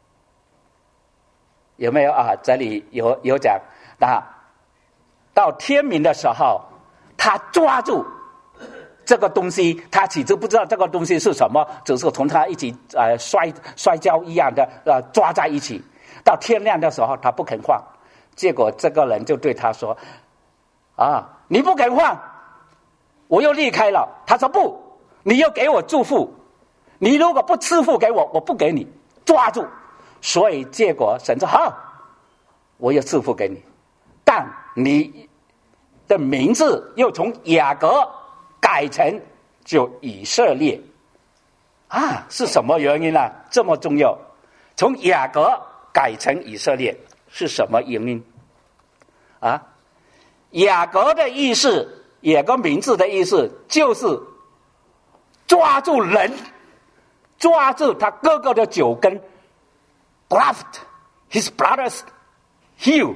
有没有啊？这里有有讲，那到天明的时候，他抓住这个东西，他其实不知道这个东西是什么，只是从他一起呃摔摔跤一样的呃抓在一起。到天亮的时候，他不肯放，结果这个人就对他说：“啊，你不肯放，我又离开了。”他说：“不，你要给我祝福，你如果不赐福给我，我不给你。”抓住，所以结果神说：“好，我要赐福给你，但你的名字又从雅各改成就以色列。”啊，是什么原因呢、啊？这么重要，从雅各改成以色列是什么原因？啊，雅各的意思，雅各名字的意思就是抓住人，抓住他哥哥的脚跟 ，graft his brother's heel。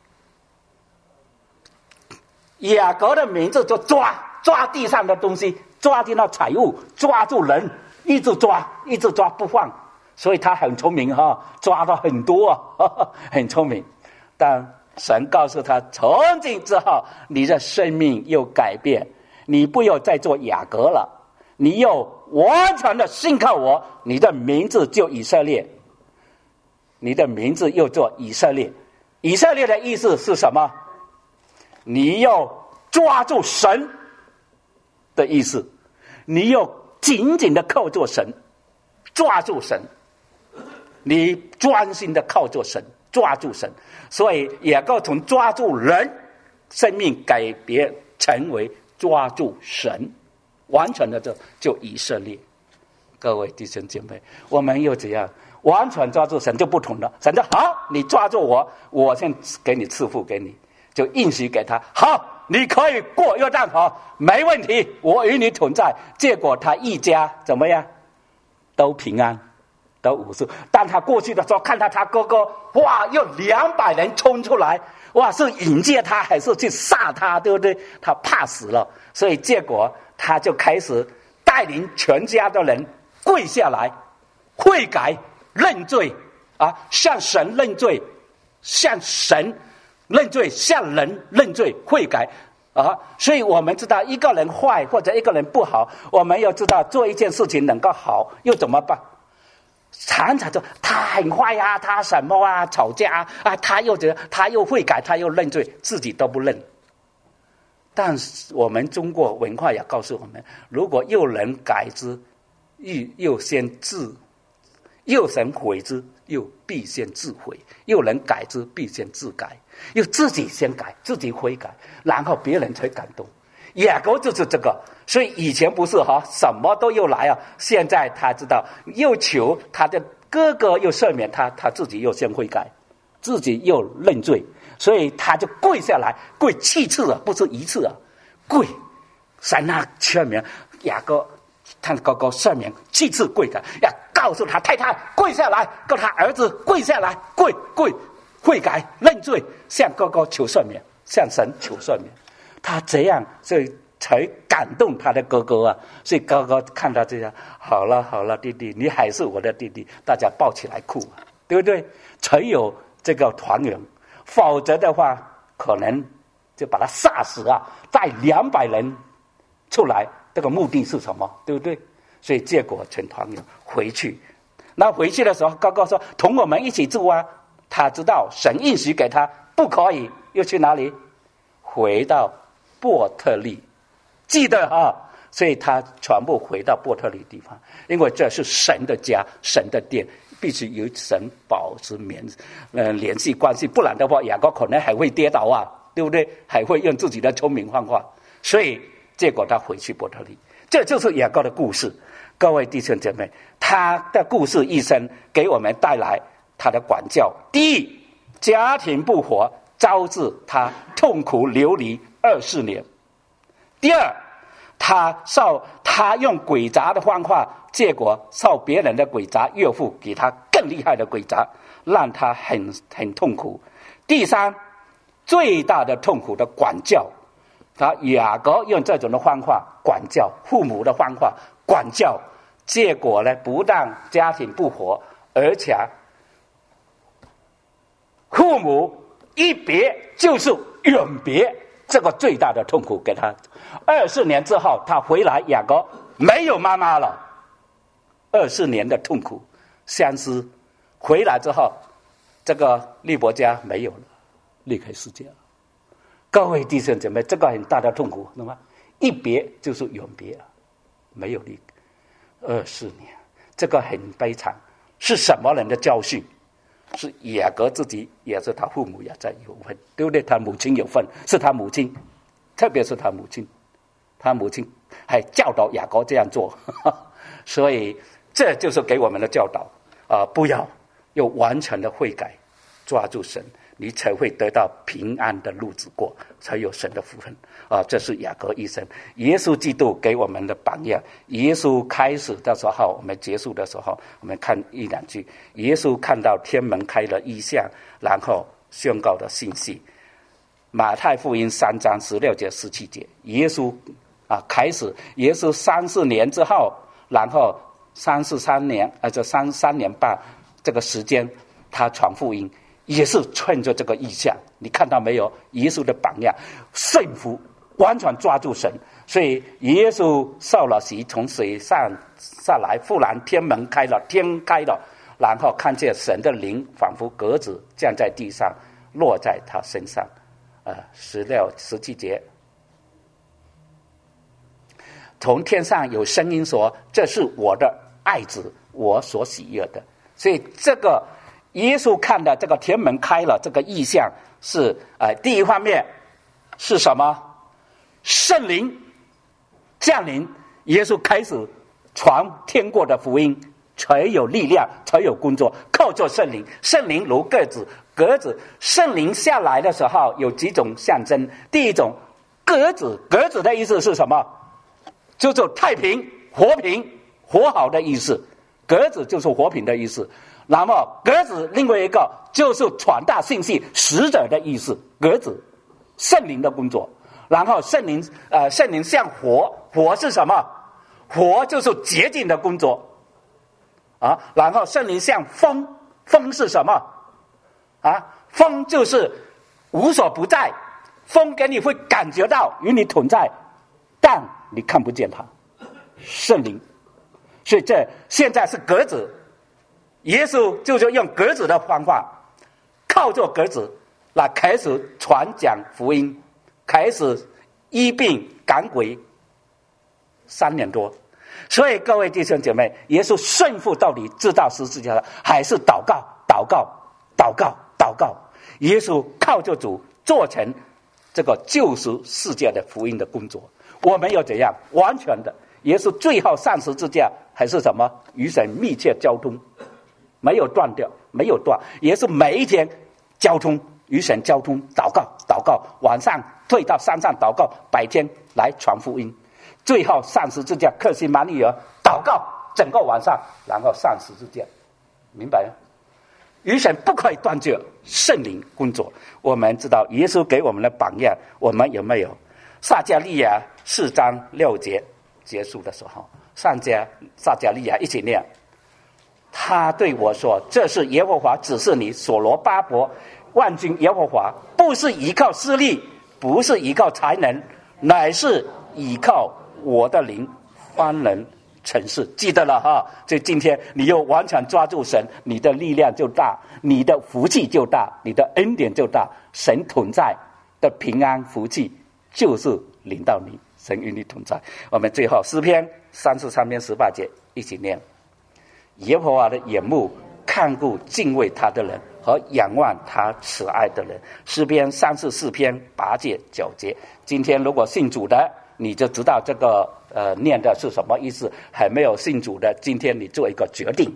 雅各的名字就抓抓地上的东西，抓地那财物，抓住人，一直抓，一直抓不放。所以他很聪明哈、哦，抓到很多啊，呵呵很聪明。但神告诉他，从今之后，你的生命又改变，你不要再做雅各了，你要完全的信靠我，你的名字就以色列，你的名字又做以色列。以色列的意思是什么？你要抓住神的意思，你要紧紧的靠住神，抓住神，你专心的靠住神，抓住神。所以雅各从抓住人，生命改变成为抓住神，完全的就就以色列。各位弟兄姐妹，我们又怎样完全抓住神就不同了。神说好，你抓住我，我先给你赐福给你，就应许给他，好，你可以过约旦河，没问题，我与你同在。结果他一家怎么样？都平安，都无事。但他过去的时候，看到他哥哥，哇，有两百人冲出来，哇，是迎接他还是去杀他，对不对？他怕死了，所以结果他就开始带领全家的人跪下来，悔改认罪啊，向神认罪，向神认罪，向人认罪，悔改啊！所以我们知道，一个人坏或者一个人不好，我们要知道做一件事情能够好，又怎么办？常常说他很坏啊，他什么啊，吵架啊，他又觉得他又悔改，他又认罪，自己都不认。但是我们中国文化也告诉我们，如果有人改之，又又先自，又神悔之，又必先自悔；又人改之，必先自改。又自己先改，自己悔改，然后别人才感动。雅各就是这个，所以以前不是哈，什么都又来啊。现在他知道，又求他的哥哥又赦免他，他自己又先悔改，自己又认罪，所以他就跪下来，跪七次啊，不是一次啊，跪。神啊，赦免雅各，他哥哥赦免七次跪的，要告诉他太太跪下来，跟他儿子跪下来，跪跪。悔改认罪，向哥哥求赦免，向神求赦免。他这样，所以才感动他的哥哥啊。所以哥哥看到这样，好了好了，弟弟，你还是我的弟弟，大家抱起来哭啊，对不对？才有这个团圆。否则的话，可能就把他杀死啊，带两百人出来，这个目的是什么？对不对？所以结果成团圆回去。那回去的时候，哥哥说：“同我们一起住啊。”他知道神应许给他不可以，又去哪里？回到伯特利，记得啊，所以他全部回到伯特利地方，因为这是神的家，神的殿，必须与神保持联呃联系关系，不然的话，雅各可能还会跌倒啊，对不对？还会用自己的聪明方法，所以结果他回去伯特利，这就是雅各的故事。各位弟兄姐妹，他的故事一生给我们带来。 他的管教。第一，家庭不和，招致他痛苦流离二十年。第二，他受他用诡诈的方法，结果受别人的诡诈，岳父给他更厉害的诡诈，让他很很痛苦。第三，最大的痛苦的管教，他雅各用这种的方法管教，父母的方法管教，结果呢，不但家庭不和，而且父母一别就是远别，这个最大的痛苦给他。二十年之后，他回来，雅各没有妈妈了，二十年的痛苦相思。回来之后，这个利伯家没有了，离开世界了。各位弟兄姐妹，这个很大的痛苦，懂吗？一别就是远别，没有离二十年，这个很悲惨。是什么人的教训？是雅各自己，也是他父母也在有份，对不对？他母亲有份，是他母亲，特别是他母亲，他母亲还教导雅各这样做，呵呵，所以这就是给我们的教导啊、呃！不要有完全的悔改，抓住神，你才会得到平安的日子过，才有神的福分啊、呃！这是雅各一生，耶稣基督给我们的榜样。耶稣开始的时候，我们结束的时候，我们看一两句。耶稣看到天门开了异象，然后宣告的信息。马太福音三章十六节、十七节，耶稣啊，开始，耶稣三四年之后，然后三四三年，呃，这三三年半这个时间，他传福音。也是趁着这个意象，你看到没有？耶稣的榜样，顺服，完全抓住神。所以耶稣受了洗，从水上下来，忽然天门开了，天开了，然后看见神的灵仿佛鸽子降在地上，落在他身上。呃，十六、十七节，从天上有声音说：“这是我的爱子，我所喜悦的。”所以这个。耶稣看的这个天门开了，这个意象是呃，第一方面是什么？圣灵降临，耶稣开始传天国的福音，才有力量，才有工作，靠着圣灵。圣灵如鸽子，鸽子圣灵下来的时候有几种象征。第一种，鸽子，鸽子的意思是什么？就是太平、和平、和好的意思。鸽子就是和平的意思。那么鸽子另外一个就是传达信息使者的意思，鸽子圣灵的工作。然后圣灵呃圣灵像火，火是什么？火就是洁净的工作啊。然后圣灵像风，风是什么啊？风就是无所不在，风给你会感觉到与你同在，但你看不见它，圣灵。所以这现在是鸽子，耶稣就是用鸽子的方法，靠着鸽子来开始传讲福音，开始医病赶鬼，三年多。所以各位弟兄姐妹，耶稣顺服到底，知道十字架还是祷告祷告祷告祷告，耶稣靠着主做成这个救赎世界的福音的工作。我们要怎样完全的？耶稣最后上十字架还是什么？与神密切交通，没有断掉，没有断。耶稣每一天交通，与神交通，祷告祷告，晚上退到山上祷告，白天来传福音，最后上十字架，客西马尼园祷告整个晚上，然后上十字架，明白吗？与神不可以断绝圣灵工作。我们知道耶稣给我们的榜样，我们有没有？撒迦利亚四章六节结束的时候，上加撒迦利亚一起念，他对我说：“这是耶和华指示你，所罗巴伯，万军耶和华不是依靠势力，不是依靠才能，乃是依靠我的灵，方能成事。”记得了哈，所以今天你又完全抓住神，你的力量就大，你的福气就大，你的恩典就大，神同在的平安福气就是临到你，神与你同在。我们最后诗篇三十三篇十八节一起念：耶和华的眼目看顾敬畏他的人和仰望他慈爱的人。诗篇三十四篇八节九节。今天如果信主的，你就知道这个呃念的是什么意思。还没有信主的，今天你做一个决定，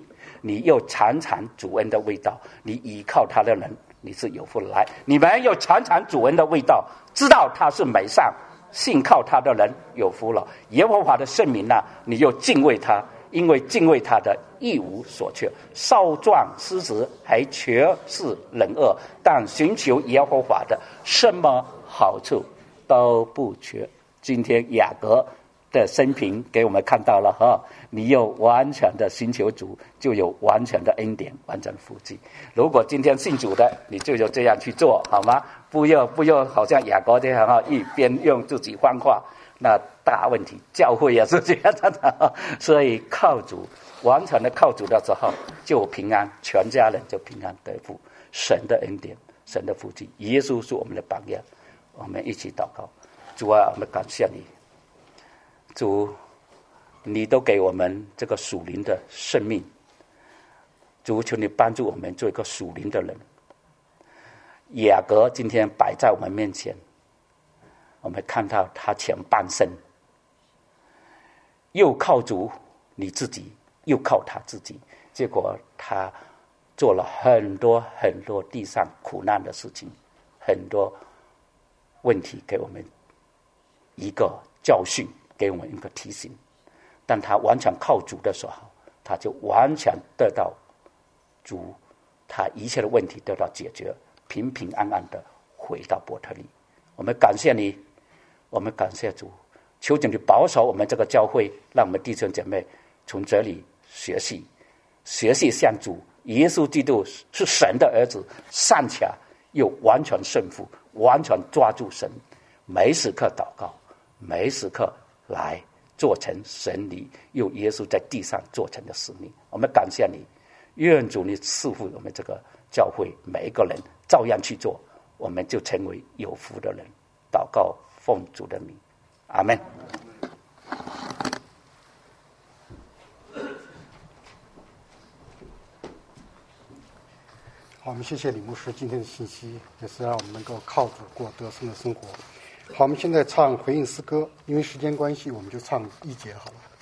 你又尝尝主恩的味道，你依靠他的人，你是有福的。来，你们又尝尝主恩的味道，知道他是美善，信靠他的人有福了。耶和华的圣名啊，你又敬畏他，因为敬畏他的一无所缺。少壮狮子还缺是忍恶，但寻求耶和华的，什么好处都不缺。今天雅各的生平给我们看到了哈，你有完全的寻求主，就有完全的恩典，完全的福气。如果今天信主的，你就要这样去做，好吗？不要不要好像雅各这样哈，一边用自己方法，那大问题。教会也是这样的，所以靠主，完全的靠主的时候，就平安，全家人就平安得福。神的恩典，神的福气，耶稣是我们的榜样。我们一起祷告。主啊，我们感谢你，主，你都给我们这个属灵的生命，主，求你帮助我们做一个属灵的人。雅各今天摆在我们面前，我们看到他前半生又靠主你自己，又靠他自己，结果他做了很多很多地上苦难的事情，很多问题给我们一个教训，给我们一个提醒。但他完全靠主的时候，他就完全得到主，他一切的问题得到解决，平平安安的回到伯特利。我们感谢你，我们感谢主，求主你保守我们这个教会，让我们弟兄姐妹从这里学习，学习向主耶稣基督是神的儿子，尚且又完全顺服，完全抓住神，每时刻祷告，每时刻来做成神里用耶稣在地上做成的使命。我们感谢你，愿主你赐福我们这个教会每一个人照样去做，我们就成为有福的人。祷告奉主的名，阿们。 好，我们谢谢李牧师今天的信息，也是让我们能够靠主过得胜的生活。好，我们现在唱回应诗歌，因为时间关系，我们就唱一节好了。